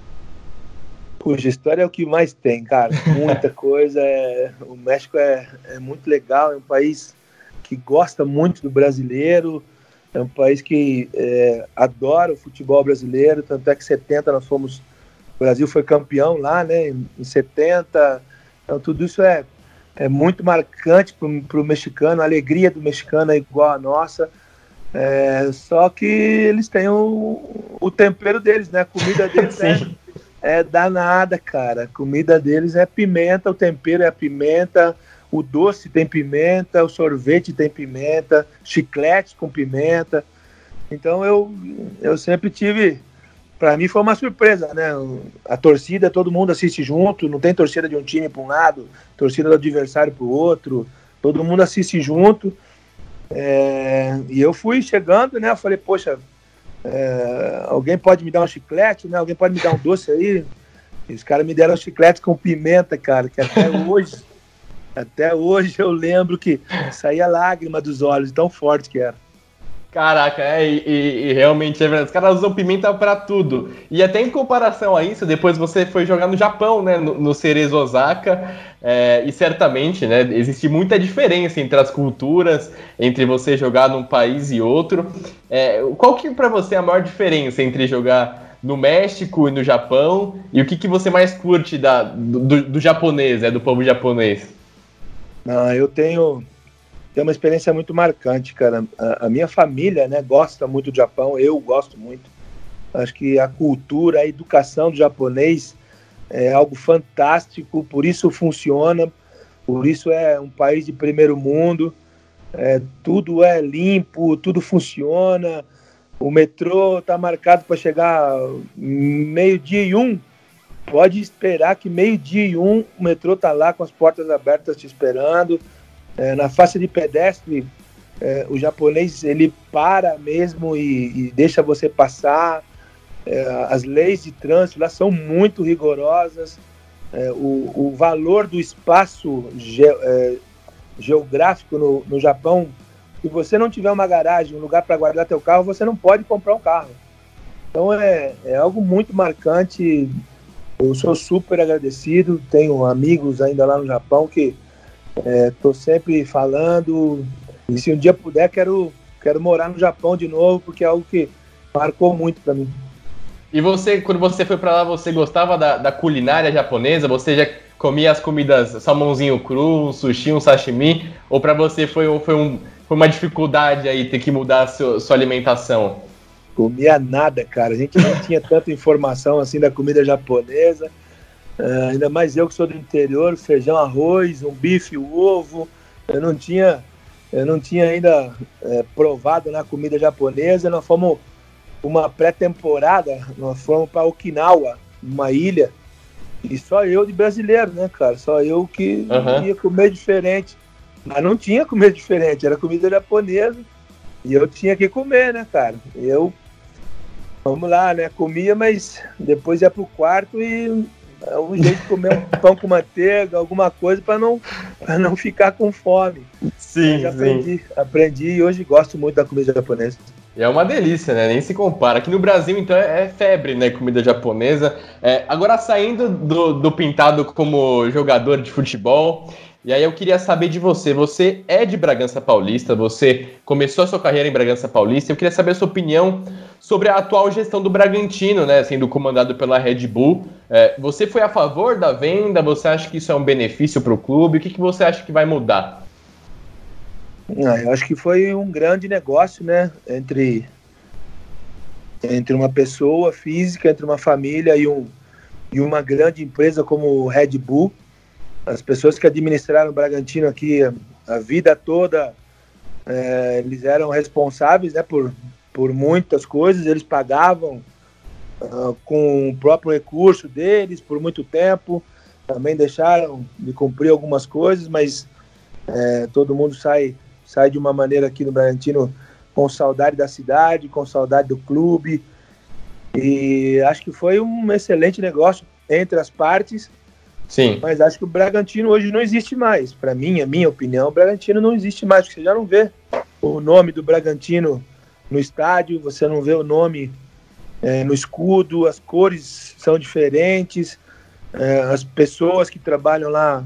Puxa, história é o que mais tem, cara. Muita coisa. É, o México é, é muito legal, é um país que gosta muito do brasileiro. É um país que é, adora o futebol brasileiro, tanto é que em setenta nós fomos, o Brasil foi campeão lá, né, em setenta, então tudo isso é, é muito marcante para o mexicano, a alegria do mexicano é igual a nossa, é, só que eles têm o, o tempero deles, né, a comida deles é, é danada, cara, a comida deles é pimenta, o tempero é a pimenta, o doce tem pimenta, o sorvete tem pimenta, chiclete com pimenta. Então eu, eu sempre tive... Para mim foi uma surpresa, né? A torcida, todo mundo assiste junto, não tem torcida de um time para um lado, torcida do adversário para o outro, todo mundo assiste junto. É, e eu fui chegando, né? Eu falei, poxa, é, alguém pode me dar um chiclete, né? Alguém pode me dar um doce aí? E os caras me deram um chiclete com pimenta, cara, que até hoje... Até hoje eu lembro que saía lágrima dos olhos, tão forte que era. Caraca, é, e, e realmente é verdade. Os caras usam pimenta pra tudo. E até em comparação a isso, depois você foi jogar no Japão, né? No, no Cerezo Osaka. É, e certamente, né? Existe muita diferença entre as culturas, entre você jogar num país e outro. É, qual que pra você é a maior diferença entre jogar no México e no Japão? E o que, que você mais curte da, do, do japonês, né? Do povo japonês? Não, eu tenho, tenho uma experiência muito marcante, cara. A, a minha família, né, gosta muito do Japão, eu gosto muito. Acho que a cultura, a educação do japonês é algo fantástico, por isso funciona, por isso é um país de primeiro mundo, é, tudo é limpo, tudo funciona, o metrô está marcado para chegar meio-dia e um, pode esperar que meio-dia e um o metrô está lá com as portas abertas te esperando. É, na faixa de pedestre, é, o japonês ele para mesmo e, e deixa você passar. É, as leis de trânsito lá são muito rigorosas. É, o, o valor do espaço ge, é, geográfico no, no Japão, se você não tiver uma garagem, um lugar para guardar teu carro, você não pode comprar um carro. Então é, é algo muito marcante. Eu sou super agradecido, tenho amigos ainda lá no Japão que estou é, sempre falando, e se um dia puder, quero, quero morar no Japão de novo, porque é algo que marcou muito para mim. E você, quando você foi para lá, você gostava da, da culinária japonesa? Você já comia as comidas salmãozinho cru, um sushi, um sashimi? Ou para você foi, foi, um, foi uma dificuldade aí ter que mudar a sua, sua alimentação? Comia nada, cara. A gente não tinha tanta informação assim da comida japonesa. Uh, ainda mais eu que sou do interior, feijão, arroz, um bife, um ovo. Eu não tinha, eu não tinha ainda é, provado na comida japonesa. Nós fomos uma pré-temporada, nós fomos para Okinawa, uma ilha, E só eu de brasileiro, né, cara? Só eu que Uhum. ia comer diferente. Mas não tinha comer diferente, era comida japonesa. E eu tinha que comer, né, cara? Eu, vamos lá, né? Comia, mas depois ia pro quarto e é um jeito de comer um pão com manteiga, alguma coisa para não, pra não ficar com fome. Sim, Mas aprendi, sim. aprendi e hoje gosto muito da comida japonesa. E é uma delícia, né? Nem se compara. Aqui no Brasil, então, é febre, né? Comida japonesa. É, agora, saindo do, do Pintado como jogador de futebol, e aí eu queria saber de você. Você é de Bragança Paulista, você começou a sua carreira em Bragança Paulista. Eu queria saber a sua opinião sobre a atual gestão do Bragantino, né? Sendo comandado pela Red Bull. É, você foi a favor da venda? Você acha que isso é um benefício para o clube? O que, que você acha que vai mudar? Ah, eu acho que foi um grande negócio, né, entre, entre uma pessoa física, entre uma família e, um, e uma grande empresa como o Red Bull. As pessoas que administraram o Bragantino aqui a, a vida toda, é, eles eram responsáveis, né, por, por muitas coisas, eles pagavam uh, com o próprio recurso deles por muito tempo, também deixaram de cumprir algumas coisas, mas é, todo mundo sai... sai de uma maneira aqui no Bragantino com saudade da cidade, com saudade do clube, e acho que foi um excelente negócio entre as partes. Sim. Mas acho que o Bragantino hoje não existe mais. Para mim, a minha opinião, o Bragantino não existe mais, porque você já não vê o nome do Bragantino no estádio, você não vê o nome é, no escudo, as cores são diferentes, é, as pessoas que trabalham lá,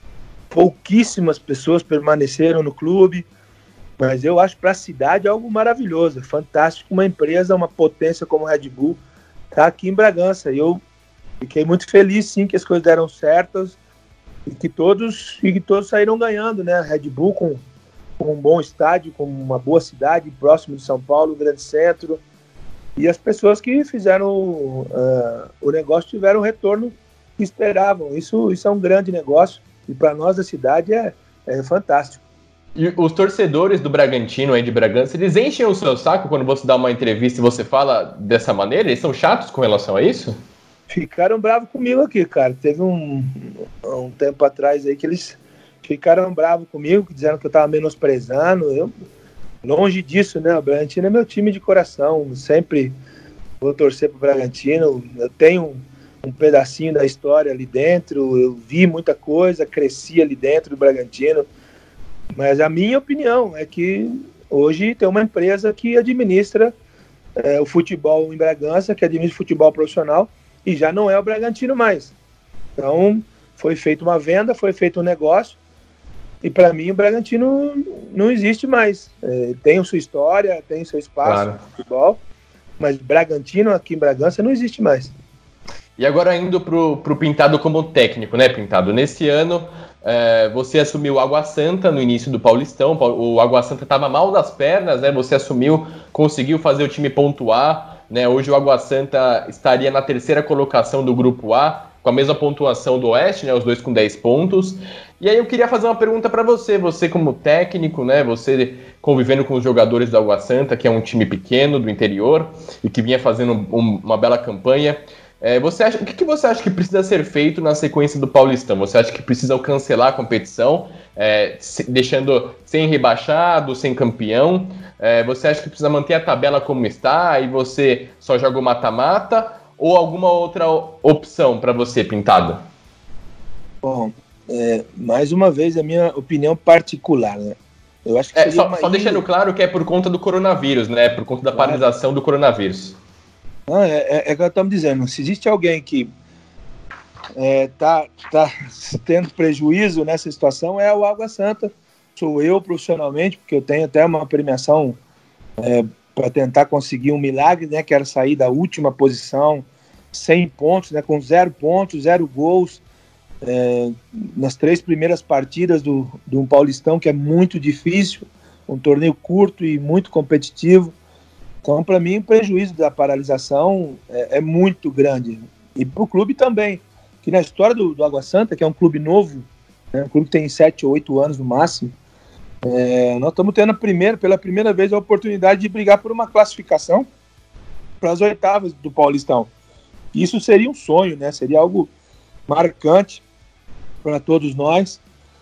pouquíssimas pessoas permaneceram no clube, mas eu acho para a cidade algo maravilhoso, fantástico, uma empresa, uma potência como a Red Bull está aqui em Bragança. E eu fiquei muito feliz, sim, que as coisas deram certas e que todos, e que todos saíram ganhando, né? A Red Bull com, com um bom estádio, com uma boa cidade, próximo de São Paulo, grande centro, e as pessoas que fizeram uh, o negócio tiveram o retorno que esperavam. Isso, isso é um grande negócio. E para nós da cidade é, é fantástico. E os torcedores do Bragantino aí de Bragança, eles enchem o seu saco quando você dá uma entrevista e você fala dessa maneira? Eles são chatos com relação a isso? Ficaram bravos comigo aqui, cara. Teve um, um tempo atrás aí que eles ficaram bravos comigo, que disseram que eu tava menosprezando. Eu, longe disso, né? O Bragantino é meu time de coração. Sempre vou torcer pro Bragantino. Eu tenho um pedacinho da história ali dentro, eu vi muita coisa, cresci ali dentro do Bragantino, mas a minha opinião é que hoje tem uma empresa que administra é, o futebol em Bragança, que administra o futebol profissional, e já não é o Bragantino mais. Então, foi feita uma venda, foi feito um negócio, e para mim o Bragantino não existe mais. É, tem sua história, tem seu espaço claro. No futebol, mas Bragantino aqui em Bragança não existe mais. E agora indo pro, pro Pintado como técnico, né, Pintado? Nesse ano, é, você assumiu o Água Santa no início do Paulistão. O Água Santa estava mal das pernas, né? Você assumiu, conseguiu fazer o time pontuar, né? Hoje o Água Santa estaria na terceira colocação do Grupo A, com a mesma pontuação do Oeste, né? Os dois com dez pontos. E aí eu queria fazer uma pergunta para você, você como técnico, né? Você convivendo com os jogadores do Água Santa, que é um time pequeno do interior e que vinha fazendo um, uma bela campanha. É, você acha, o que, que você acha que precisa ser feito na sequência do Paulistão? Você acha que precisa cancelar a competição, é, se, deixando sem rebaixado, sem campeão? É, você acha que precisa manter a tabela como está e você só joga o mata-mata? Ou alguma outra opção para você, Pintado? Bom, é, mais uma vez a minha opinião particular, né? Eu acho que é, só, uma... só deixando claro que é por conta do coronavírus, né? Por conta da claro. Paralisação do coronavírus. Não, é, é, é que eu estamos dizendo, se existe alguém que é, tá, tá tendo prejuízo nessa situação, é o Água Santa. Sou eu profissionalmente, porque eu tenho até uma premiação é, para tentar conseguir um milagre, né? Quero sair da última posição, cem pontos, né? Com zero pontos, zero gols, é, nas três primeiras partidas do, do um Paulistão, que é muito difícil, um torneio curto e muito competitivo. Então, para mim, o prejuízo da paralisação é, é muito grande. E para o clube também, que na história do, do Água Santa, que é um clube novo, né, um clube que tem sete ou oito anos no máximo, é, nós estamos tendo a primeira, pela primeira vez a oportunidade de brigar por uma classificação para as oitavas do Paulistão. Isso seria um sonho, né? Seria algo marcante para todos nós.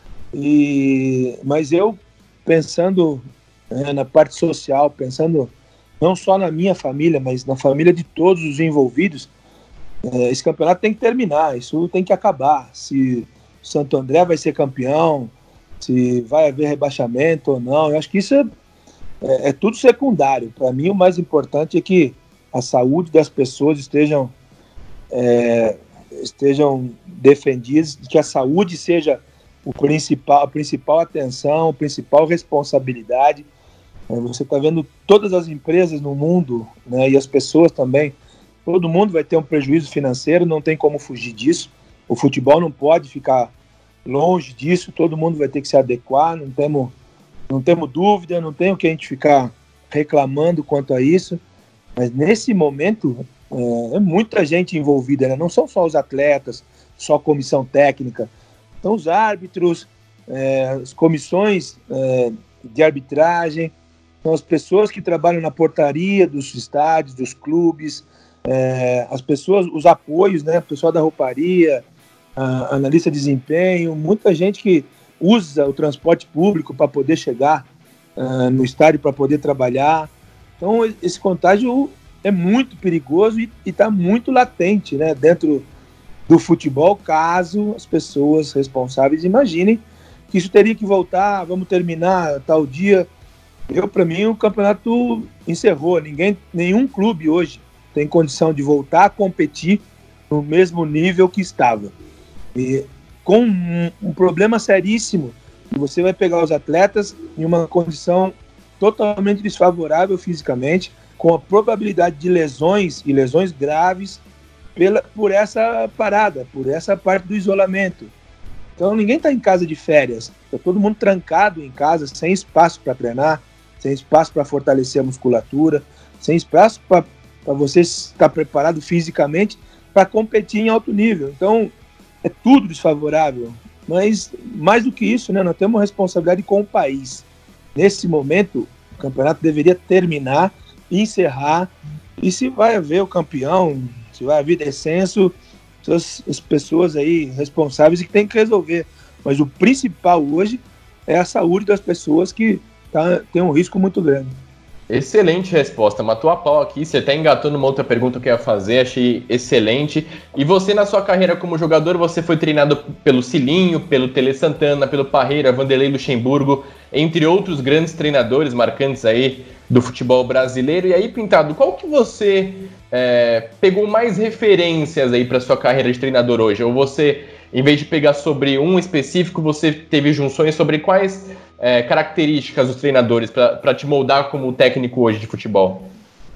E, mas eu, pensando é, na parte social, pensando não só na minha família, mas na família de todos os envolvidos, é, esse campeonato tem que terminar, isso tem que acabar. Se o Santo André vai ser campeão, se vai haver rebaixamento ou não, eu acho que isso é, é, é tudo secundário. Para mim, o mais importante é que a saúde das pessoas estejam, é, estejam defendidas, que a saúde seja o principal, a principal atenção, a principal responsabilidade. Você está vendo todas as empresas no mundo, né, e as pessoas também, todo mundo vai ter um prejuízo financeiro, não tem como fugir disso. O futebol não pode ficar longe disso, todo mundo vai ter que se adequar, não temos, não temos dúvida, não tem o que a gente ficar reclamando quanto a isso. Mas nesse momento é, é muita gente envolvida, né? Não são só os atletas, só a comissão técnica, são os árbitros, é, as comissões é, de arbitragem, são as pessoas que trabalham na portaria dos estádios, dos clubes, é, as pessoas, os apoios, né? O pessoal da rouparia, a analista de desempenho, muita gente que usa o transporte público para poder chegar uh, no estádio, para poder trabalhar. Então esse contágio é muito perigoso e está muito latente, né, dentro do futebol, caso as pessoas responsáveis imaginem que isso teria que voltar, vamos terminar tal dia. Eu, para mim, o campeonato encerrou. Ninguém, nenhum clube hoje tem condição de voltar a competir no mesmo nível que estava. E com um, um problema seríssimo, você vai pegar os atletas em uma condição totalmente desfavorável fisicamente, com a probabilidade de lesões e lesões graves pela, por essa parada, por essa parte do isolamento. Então ninguém está em casa de férias, está todo mundo trancado em casa, sem espaço para treinar, sem espaço para fortalecer a musculatura, sem espaço para você estar preparado fisicamente para competir em alto nível. Então é tudo desfavorável, mas mais do que isso, né, nós temos uma responsabilidade com o país. Nesse momento, o campeonato deveria terminar, encerrar, e se vai haver o campeão, se vai haver descenso, as, as pessoas aí responsáveis que tem que resolver. Mas o principal hoje é a saúde das pessoas, que tá, tem um risco muito grande. Excelente resposta, matou a pau aqui, você até engatou numa outra pergunta que eu ia fazer, achei excelente. E você, na sua carreira como jogador, você foi treinado pelo Cilinho, pelo Tele Santana, pelo Parreira, Vanderlei Luxemburgo, entre outros grandes treinadores marcantes aí do futebol brasileiro. E aí, Pintado, qual que você é, pegou mais referências aí para sua carreira de treinador hoje? Ou você, em vez de pegar sobre um específico, você teve junções sobre quais é, características dos treinadores para te moldar como técnico hoje de futebol?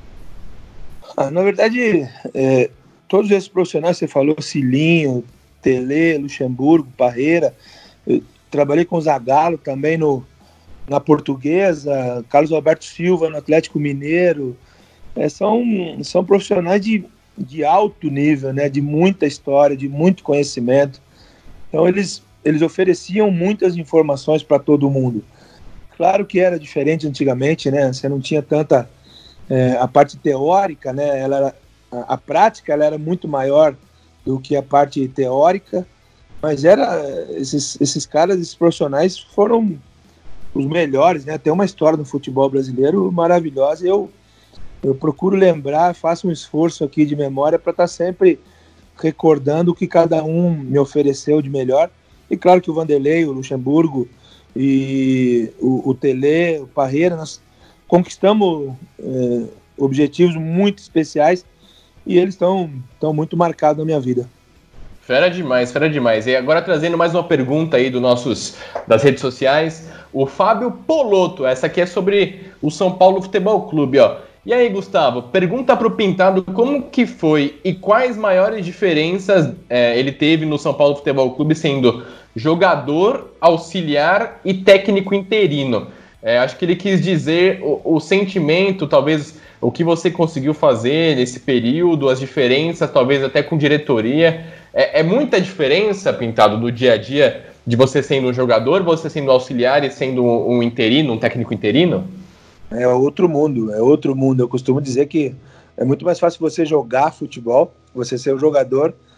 Ah, na verdade, é, todos esses profissionais que você falou, Cilinho, Tele, Luxemburgo, Parreira, eu trabalhei com o Zagallo também no, na Portuguesa, Carlos Alberto Silva no Atlético Mineiro, é, são, são profissionais de, de alto nível, né, de muita história, de muito conhecimento. Então eles, eles ofereciam muitas informações para todo mundo. Claro que era diferente antigamente, né, você não tinha tanta... É, a parte teórica, né, ela era, a, a prática ela era muito maior do que a parte teórica, mas era, esses, esses caras, esses profissionais foram os melhores, né? Tem uma história no futebol brasileiro maravilhosa. Eu, eu procuro lembrar, faço um esforço aqui de memória para estar tá sempre recordando o que cada um me ofereceu de melhor. E claro que o Vanderlei, o Luxemburgo e o, o Tele, o Parreira, nós conquistamos é, objetivos muito especiais e eles estão estão muito marcados na minha vida. Fera demais, fera demais. E agora trazendo mais uma pergunta aí dos nossos, das redes sociais, o Fábio Polotto, essa aqui é sobre o São Paulo Futebol Clube, ó. E aí, Gustavo, pergunta pro Pintado como que foi e quais maiores diferenças é, ele teve no São Paulo Futebol Clube sendo jogador, auxiliar e técnico interino. É, acho que ele quis dizer o, o sentimento, talvez o que você conseguiu fazer nesse período, as diferenças, talvez até com diretoria. É, é muita diferença, Pintado, do dia a dia de você sendo um jogador, você sendo auxiliar e sendo um, um interino, um técnico interino? É outro mundo, é outro mundo. Eu costumo dizer que é muito mais fácil você jogar futebol, você ser um jogador,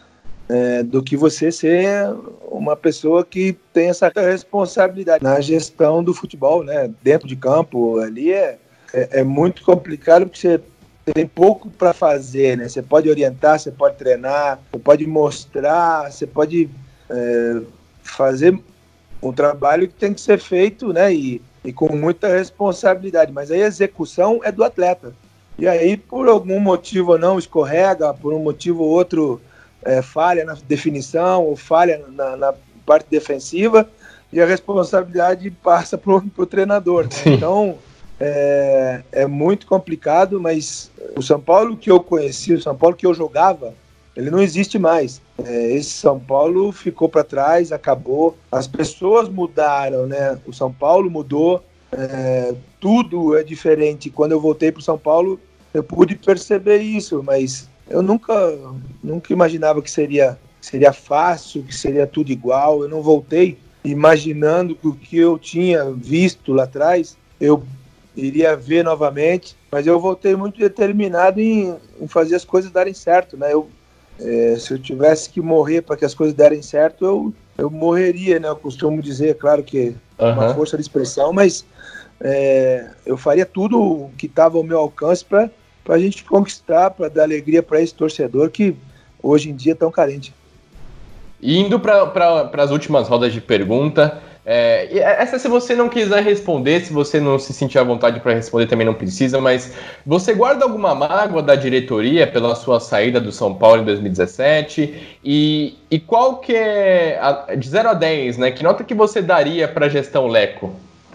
é, do que você ser uma pessoa que tem essa responsabilidade na gestão do futebol, né? Dentro de campo, ali é, é, é muito complicado porque você tem pouco para fazer, né? Você pode orientar, você pode treinar, você pode mostrar, você pode é, fazer um trabalho que tem que ser feito, né? E, e com muita responsabilidade, mas aí a execução é do atleta. E aí, por algum motivo ou não, escorrega, por um motivo ou outro, é, falha na definição, ou falha na, na parte defensiva, e a responsabilidade passa para o treinador. Né? Então, é, é muito complicado, mas o São Paulo que eu conheci, o São Paulo que eu jogava, ele não existe mais. É, esse São Paulo ficou para trás, acabou. As pessoas mudaram, né? O São Paulo mudou, é, tudo é diferente. Quando eu voltei para o São Paulo, eu pude perceber isso, mas eu nunca, nunca imaginava que seria, seria fácil, que seria tudo igual. Eu não voltei imaginando que o que eu tinha visto lá atrás, eu iria ver novamente, mas eu voltei muito determinado em, em fazer as coisas darem certo, né? Eu, é, se eu tivesse que morrer para que as coisas derem certo, eu, eu morreria, né? Eu costumo dizer, claro que é uma uhum. força de expressão, mas é, eu faria tudo o que estava ao meu alcance para a gente conquistar, para dar alegria para esse torcedor que hoje em dia é tão carente. Indo para pra, as últimas rodas de pergunta, é, essa se você não quiser responder, se você não se sentir à vontade para responder também não precisa, mas você guarda alguma mágoa da diretoria pela sua saída do São Paulo em dois mil e dezessete? E, e qual que é, a, de zero a dez, né, que nota que você daria para a gestão Leco?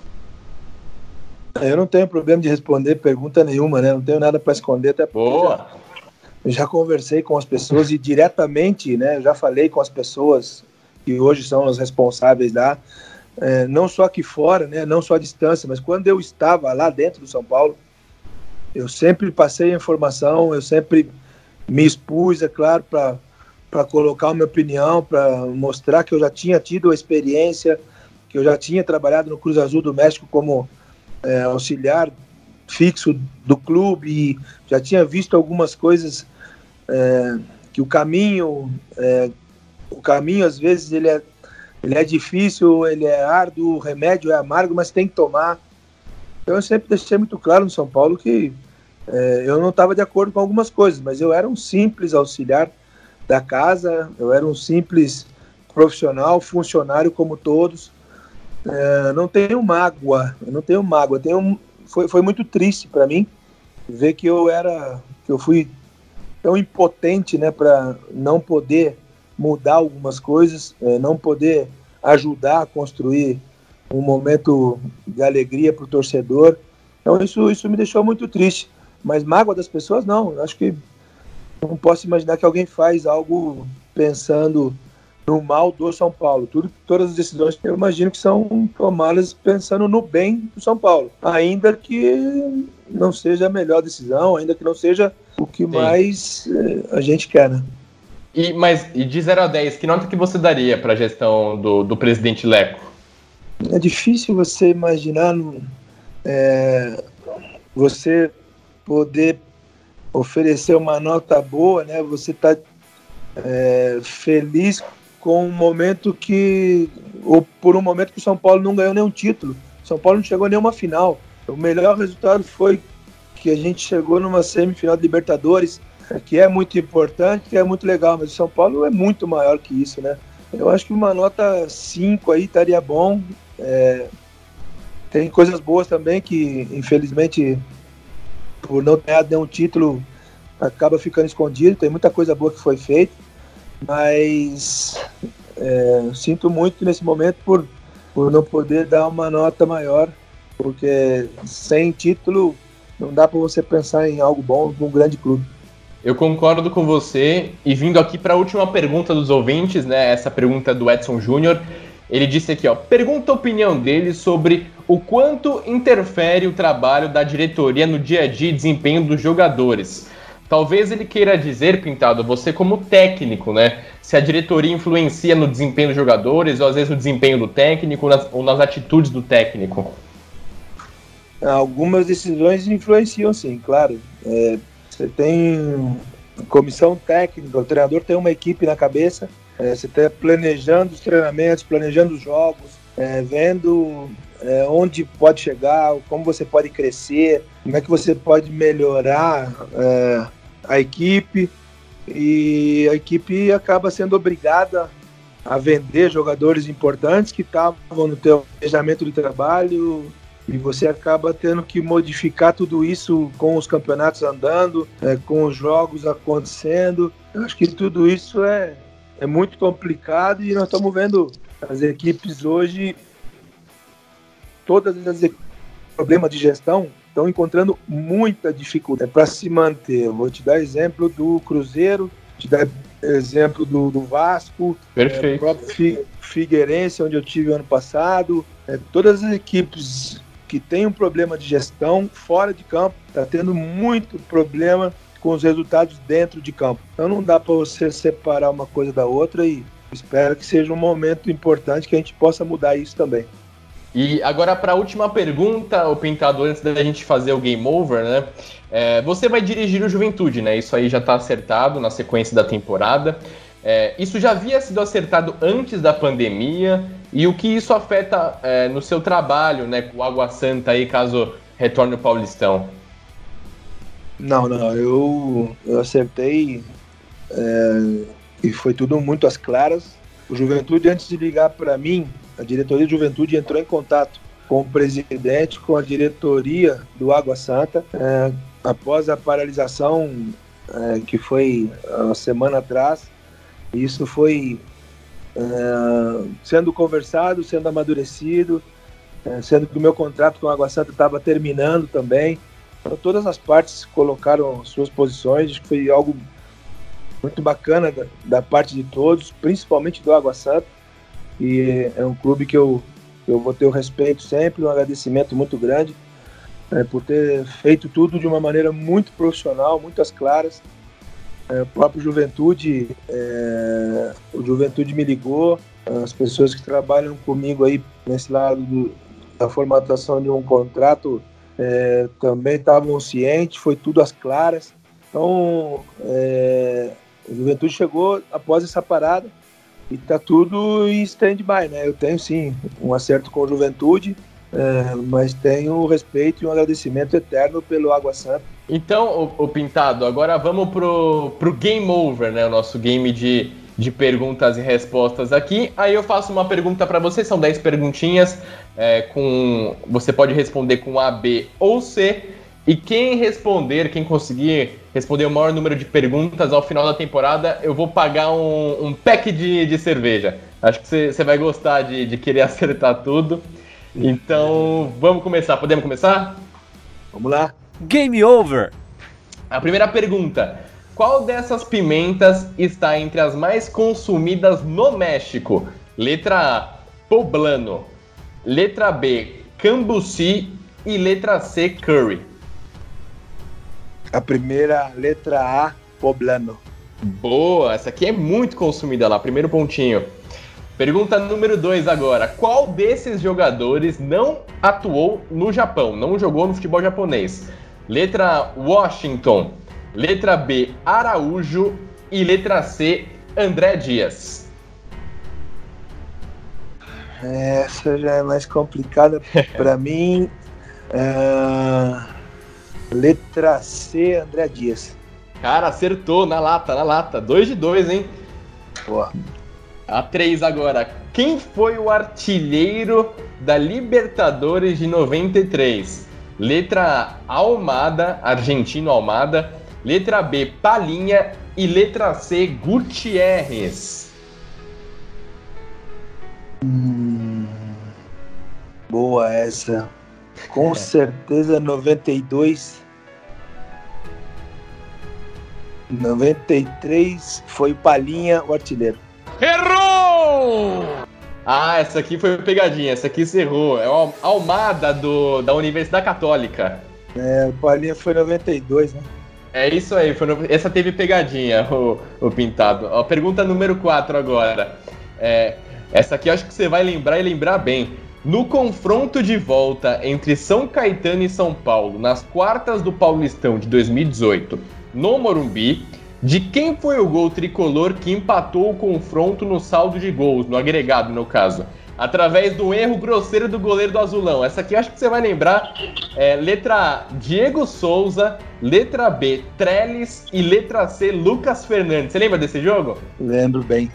Eu não tenho problema de responder pergunta nenhuma, né? Não tenho nada para esconder, até porque Boa. Eu já conversei com as pessoas e diretamente, né, já falei com as pessoas que hoje são os responsáveis lá, é, não só aqui fora, né, não só à distância, mas quando eu estava lá dentro do São Paulo, eu sempre passei a informação, eu sempre me expus, é claro, para colocar a minha opinião, para mostrar que eu já tinha tido a experiência, que eu já tinha trabalhado no Cruz Azul do México como é, auxiliar fixo do clube e já tinha visto algumas coisas. É, que o caminho, é, o caminho às vezes ele é, ele é difícil, ele é árduo, o remédio é amargo, mas tem que tomar. Então eu sempre deixei muito claro no São Paulo que é, eu não estava de acordo com algumas coisas, mas eu era um simples auxiliar da casa, eu era um simples profissional, funcionário como todos. É, não tenho mágoa, eu não tenho mágoa, tenho, foi, foi muito triste para mim ver que eu era, que eu fui tão impotente, né, para não poder mudar algumas coisas, é, não poder ajudar a construir um momento de alegria para o torcedor. Então isso, isso me deixou muito triste. Mas mágoa das pessoas, não. Acho que não posso imaginar que alguém faz algo pensando no mal do São Paulo. Tudo, todas as decisões eu imagino que são tomadas pensando no bem do São Paulo. Ainda que não seja a melhor decisão, ainda que não seja o que Sim. mais eh, a gente quer, né? E, mas, e de zero a dez, que nota que você daria para a gestão do, do presidente Leco? É difícil você imaginar é, você poder oferecer uma nota boa, né? Você está é, feliz com um momento que, ou por um momento que o São Paulo não ganhou nenhum título. O São Paulo não chegou a nenhuma final. O melhor resultado foi que a gente chegou numa semifinal de Libertadores, que é muito importante, que é muito legal, mas o São Paulo é muito maior que isso, né? Eu acho que uma nota cinco aí estaria bom. É, tem coisas boas também que, infelizmente, por não ter nenhum título, acaba ficando escondido. Tem muita coisa boa que foi feita, mas é, sinto muito nesse momento por, por não poder dar uma nota maior, porque sem título não dá para você pensar em algo bom com um grande clube. Eu concordo com você, e vindo aqui para a última pergunta dos ouvintes, né, essa pergunta do Edson Júnior, ele disse aqui, ó, pergunta a opinião dele sobre o quanto interfere o trabalho da diretoria no dia a dia e desempenho dos jogadores. Talvez ele queira dizer, Pintado, você como técnico, né, se a diretoria influencia no desempenho dos jogadores, ou às vezes no desempenho do técnico, ou nas, ou nas atitudes do técnico. Algumas decisões influenciam, sim, claro. É, você tem comissão técnica, o treinador tem uma equipe na cabeça, é, você está planejando os treinamentos, planejando os jogos, é, vendo é, onde pode chegar, como você pode crescer, como é que você pode melhorar é, a equipe, e a equipe acaba sendo obrigada a vender jogadores importantes que estavam no teu planejamento de trabalho, e você acaba tendo que modificar tudo isso com os campeonatos andando, é, com os jogos acontecendo. Eu acho que tudo isso é, é muito complicado, e nós estamos vendo as equipes hoje, todas as equipes, problemas de gestão, estão encontrando muita dificuldade para se manter. Eu vou te dar exemplo do Cruzeiro, te dar exemplo do, do Vasco, Perfeito. É, o próprio Figueirense, onde eu tive ano passado. É, todas as equipes que têm um problema de gestão fora de campo, está tendo muito problema com os resultados dentro de campo. Então não dá para você separar uma coisa da outra, e espero que seja um momento importante que a gente possa mudar isso também. E agora para a última pergunta, o Pintado, antes da gente fazer o Game Over, né? É, você vai dirigir o Juventude, né? Isso aí já está acertado na sequência da temporada. É, isso já havia sido acertado antes da pandemia, e o que isso afeta é, no seu trabalho, né, com o Água Santa aí, caso retorne o Paulistão? Não, não, eu, eu acertei é, e foi tudo muito às claras. O Juventude, antes de ligar para mim, a diretoria de Juventude entrou em contato com o presidente, com a diretoria do Água Santa, é, após a paralisação é, que foi uma semana atrás. Isso foi é, sendo conversado, sendo amadurecido, é, sendo que o meu contrato com a Água Santa estava terminando também. Então, todas as partes colocaram suas posições. Acho que foi algo muito bacana da, da parte de todos, principalmente do Água Santa. E é um clube que eu, eu vou ter o respeito sempre, um agradecimento muito grande é, por ter feito tudo de uma maneira muito profissional, muito às claras. É, o próprio Juventude, é, o Juventude me ligou, as pessoas que trabalham comigo aí nesse lado do, da formatação de um contrato é, também estavam cientes, foi tudo às claras. Então, é, o Juventude chegou após essa parada e está tudo em stand-by, né? Eu tenho sim um acerto com o Juventude, é, mas tenho um respeito e um agradecimento eterno pelo Água Santa. Então, o, o Pintado, agora vamos pro, pro Game Over, né? O nosso game de, de perguntas e respostas aqui. Aí eu faço uma pergunta para você, são dez perguntinhas, é, com, você pode responder com A, B ou C, e quem responder, quem conseguir responder o maior número de perguntas ao final da temporada, eu vou pagar um, um pack de, de cerveja. Acho que você vai gostar de, de querer acertar tudo. Então, vamos começar. Podemos começar? Vamos lá. Game Over! A primeira pergunta. Qual dessas pimentas está entre as mais consumidas no México? Letra A, poblano. Letra B, cambuci. E letra C, curry. A primeira, letra A, poblano. Boa, essa aqui é muito consumida lá, primeiro pontinho. Pergunta número dois agora. Qual desses jogadores não atuou no Japão, não jogou no futebol japonês? Letra A, Washington. Letra B, Araújo. E letra C, André Dias. Essa já é mais complicada para mim. É... Letra C, André Dias. Cara, acertou na lata, na lata. Dois de dois, hein? Boa. A três agora. Quem foi o artilheiro da Libertadores de noventa e três? Letra A, Almada, argentino Almada. Letra B, Palinha. E letra C, Gutierrez. Hum, boa essa. Com é. certeza noventa e dois. noventa e três foi Palinha, o artilheiro. Errou! Ah, essa aqui foi pegadinha, essa aqui você errou. É o Almada do, da Universidade Católica. É, o Palinha foi noventa e dois, né? É isso aí, foi no... essa teve pegadinha, o, o Pintado. Ó, pergunta número quatro agora. É, essa aqui eu acho que você vai lembrar e lembrar bem. No confronto de volta entre São Caetano e São Paulo, nas quartas do Paulistão de dois mil e dezoito, no Morumbi, De quem foi o gol tricolor que empatou o confronto no saldo de gols, no agregado, no caso? Através do erro grosseiro do goleiro do Azulão. Essa aqui eu acho que você vai lembrar. É, letra A, Diego Souza. Letra B, Trellis. E letra C, Lucas Fernandes. Você lembra desse jogo? Lembro bem.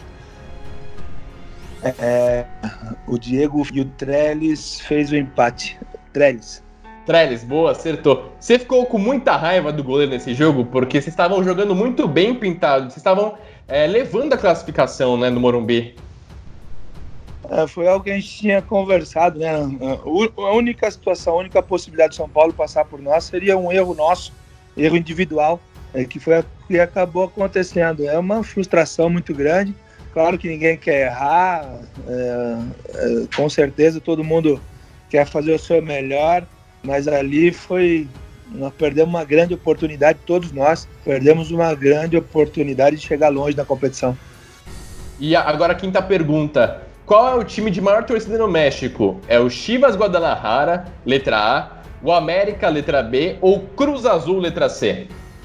É, o Diego e o Trellis fez o empate. Trellis. Trellis, boa, acertou. Você ficou com muita raiva do goleiro nesse jogo? Porque vocês estavam jogando muito bem, Pintado. Vocês estavam é, levando a classificação, né, no Morumbi. É, foi algo que a gente tinha conversado, né? A única situação, a única possibilidade de São Paulo passar por nós seria um erro nosso, erro individual, é, que foi que acabou acontecendo. É uma frustração muito grande. Claro que ninguém quer errar, é, é, com certeza todo mundo quer fazer o seu melhor, mas ali foi... Nós perdemos uma grande oportunidade, todos nós perdemos uma grande oportunidade de chegar longe na competição. E agora a quinta pergunta. Qual é o time de maior torcida no México? É o Chivas Guadalajara, letra A, o América, letra B, ou Cruz Azul, letra C?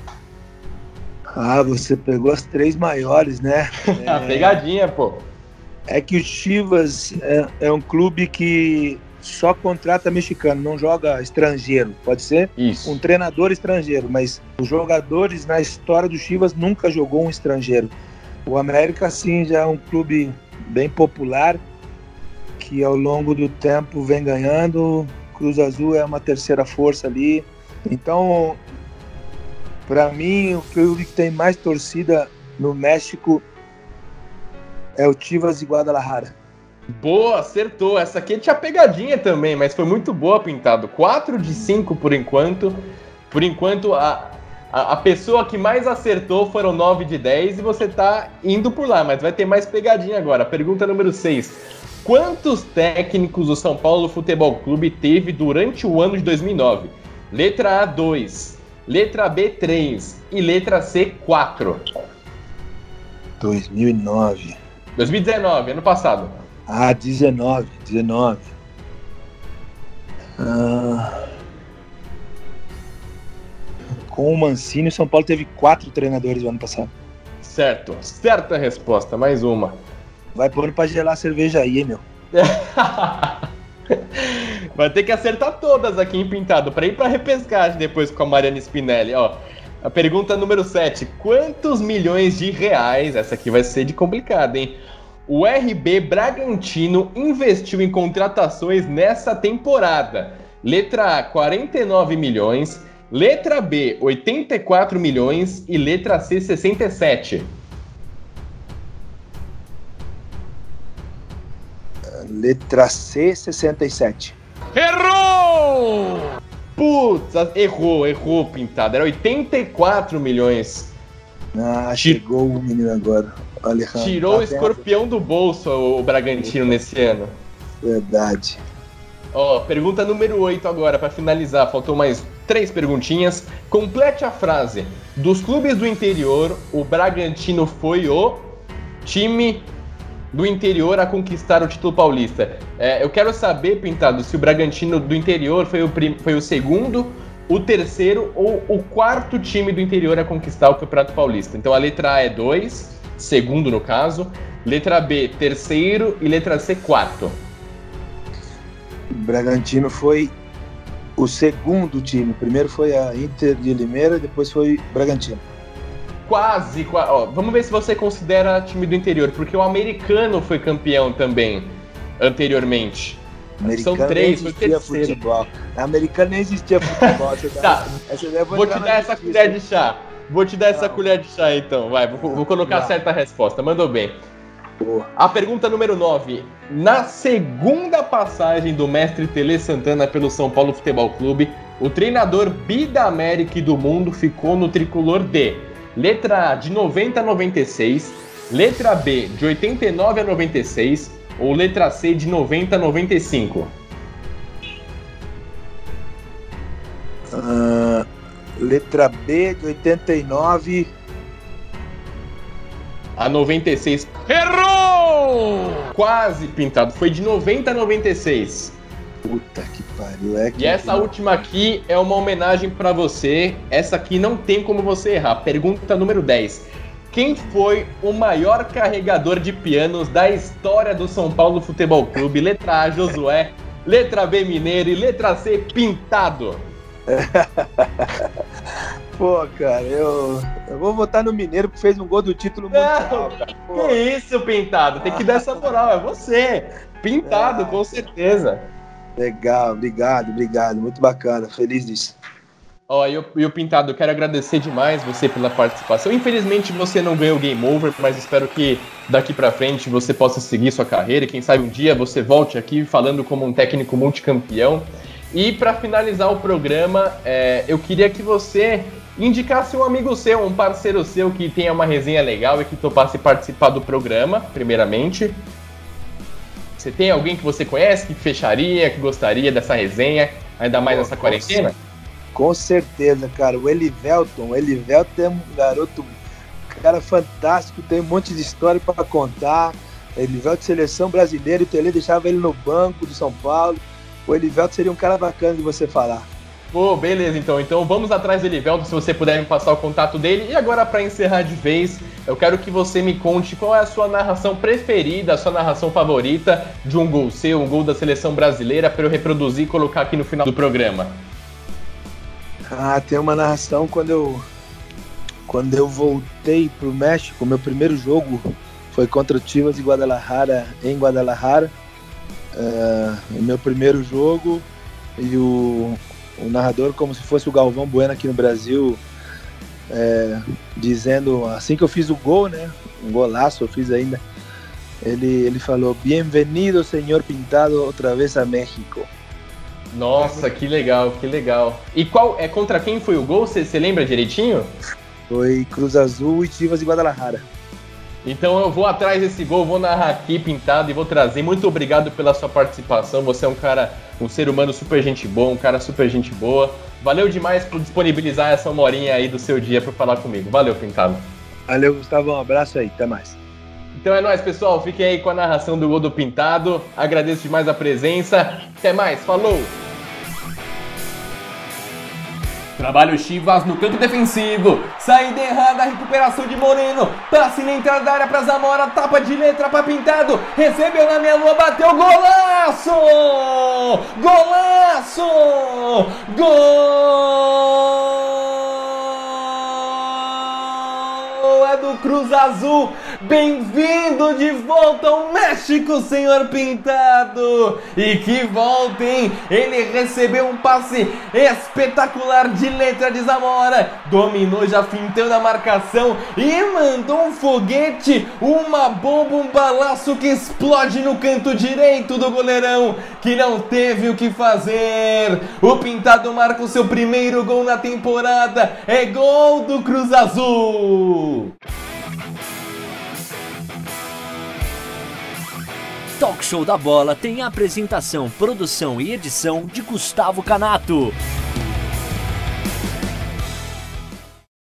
Ah, você pegou as três maiores, né? A é... pegadinha, pô. É que o Chivas é, é um clube que só contrata mexicano, não joga estrangeiro, pode ser? Isso. Um treinador estrangeiro, mas os jogadores na história do Chivas nunca jogou um estrangeiro. O América, sim, já é um clube bem popular, que ao longo do tempo vem ganhando. Cruz Azul é uma terceira força ali. Então, para mim, o clube que tem mais torcida no México é o Chivas de Guadalajara. Boa, acertou. Essa aqui tinha pegadinha também, mas foi muito boa, Pintado. quatro de cinco por enquanto. Por enquanto, a, a, a pessoa que mais acertou foram nove de dez e você tá indo por lá, mas vai ter mais pegadinha agora. Pergunta número seis. Quantos técnicos o São Paulo Futebol Clube teve durante o ano de dois mil e nove? Letra A, dois. Letra B, três. E letra C, quatro. dois mil e nove. dois mil e dezenove, ano passado. Ah, dezenove. dezenove. Ah... Com o Mancini, o São Paulo teve quatro treinadores no ano passado. Certo. Certa resposta. Mais uma. Vai pôr pra gelar a cerveja aí, meu. Vai ter que acertar todas aqui em Pintado, pra ir pra repescagem depois com a Mariana Spinelli. Ó, a pergunta número sete. Quantos milhões de reais, essa aqui vai ser de complicado, hein? O R B Bragantino investiu em contratações nessa temporada? Letra A, quarenta e nove milhões. Letra B, oitenta e quatro milhões. E letra C, sessenta e sete. Letra C, sessenta e sete. Errou! Putz, errou, errou, Pintado. Era oitenta e quatro milhões. Ah, chegou o menino agora. Alejandro, tirou tá o escorpião vendo? Do bolso o Bragantino nesse ano. Verdade. Ó, pergunta número oito agora, para finalizar. Faltou mais três perguntinhas. Complete a frase. Dos clubes do interior, o Bragantino foi o time do interior a conquistar o título paulista. É, eu quero saber, Pintado, se o Bragantino do interior foi o, prim- foi o segundo, o terceiro ou o quarto time do interior a conquistar o Campeonato Paulista. Então a letra A é dois, segundo no caso, letra B, terceiro e letra C, quarto. O Bragantino foi o segundo time. Primeiro foi a Inter de Limeira, depois foi o Bragantino. Quase, quase. Ó, vamos ver se você considera time do interior, porque o Americano foi campeão também, anteriormente. Americano São três, nem foi existia terceiro. futebol. A Americana nem existia futebol. Tá, essa daí vou te dar essa justiça. colher de chá. Vou te dar essa Não. colher de chá, então. Vai, vou, vou colocar Não. certa resposta. Mandou bem. Boa. A pergunta número nove. Na segunda passagem do mestre Tele Santana pelo São Paulo Futebol Clube, o treinador bi da América e do mundo ficou no tricolor de letra A, de noventa a noventa e seis, letra B, de oitenta e nove a noventa e seis, ou letra C, de noventa a noventa e cinco? Uh, letra B, de oitenta e nove a noventa e seis. Errou! Quase, Pintado. Foi de noventa a noventa e seis. Puta que pariu. É que e essa última aqui é uma homenagem pra você. Essa aqui não tem como você errar. Pergunta número dez. Quem foi o maior carregador de pianos da história do São Paulo Futebol Clube? Letra A, Josué. Letra B, Mineiro. E letra C, Pintado. Pô, cara, eu, eu vou votar no Mineiro, que fez um gol do título mundial, cara. Que isso, Pintado? Tem que dar essa moral, é você. Pintado, Ah, com certeza. Legal, obrigado, obrigado. Muito bacana, feliz disso. Ó, e o, e o Pintado, eu quero agradecer demais você pela participação. Infelizmente você não ganhou o Game Over, mas espero que daqui pra frente você possa seguir sua carreira e quem sabe um dia você volte aqui falando como um técnico multicampeão. E para finalizar o programa, é, eu queria que você indicasse um amigo seu, um parceiro seu que tenha uma resenha legal e que topasse participar do programa, primeiramente. Você tem alguém que você conhece, que fecharia, que gostaria dessa resenha, ainda mais Pô, nessa quarentena? Com certeza, cara. O Elivelton. O Elivelton é um garoto, cara fantástico, tem um monte de história para contar. Elivelton, seleção brasileira, e o Tele deixava ele no banco do São Paulo. O Elivelton seria um cara bacana de você falar. Pô, beleza, então. Então vamos atrás do Elivelton, se você puder me passar o contato dele. E agora, para encerrar de vez, eu quero que você me conte qual é a sua narração preferida, a sua narração favorita de um gol seu, um gol da seleção brasileira, para eu reproduzir e colocar aqui no final do programa. Ah, tem uma narração quando eu quando eu voltei pro México, meu primeiro jogo foi contra o Chivas de Guadalajara, em Guadalajara. Uh, meu primeiro jogo, e o, o narrador, como se fosse o Galvão Bueno aqui no Brasil, é, dizendo, assim que eu fiz o gol, né, um golaço eu fiz ainda, ele, ele falou: "Bienvenido, senhor Pintado, outra vez a México". Nossa, que legal, que legal. E qual é contra quem foi o gol? Você lembra direitinho? Foi Cruz Azul e Chivas de Guadalajara. Então eu vou atrás desse gol, vou narrar aqui, Pintado, e vou trazer. Muito obrigado pela sua participação. Você é um cara, um ser humano super gente boa, um cara super gente boa. Valeu demais por disponibilizar essa uma horinha aí do seu dia para falar comigo. Valeu, Pintado. Valeu, Gustavo. Um abraço aí. Até mais. Então é nóis, pessoal. Fiquem aí com a narração do gol do Pintado. Agradeço demais a presença. Até mais. Falou! Trabalho Chivas no canto defensivo. Saída errada, recuperação de Moreno. Passe na entrada da área pra Zamora. Tapa de letra pra Pintado. Recebeu na minha lua, bateu. Golaço! Golaço! Gol! É do Cruz Azul. Bem-vindo de volta ao México, senhor Pintado! E que volta, hein? Ele recebeu um passe espetacular de letra de Zamora, dominou, já fintou na marcação e mandou um foguete, uma bomba, um balaço que explode no canto direito do goleirão, que não teve o que fazer. O Pintado marca o seu primeiro gol na temporada, é gol do Cruz Azul! Talk Show da Bola tem apresentação, produção e edição de Gustavo Canato.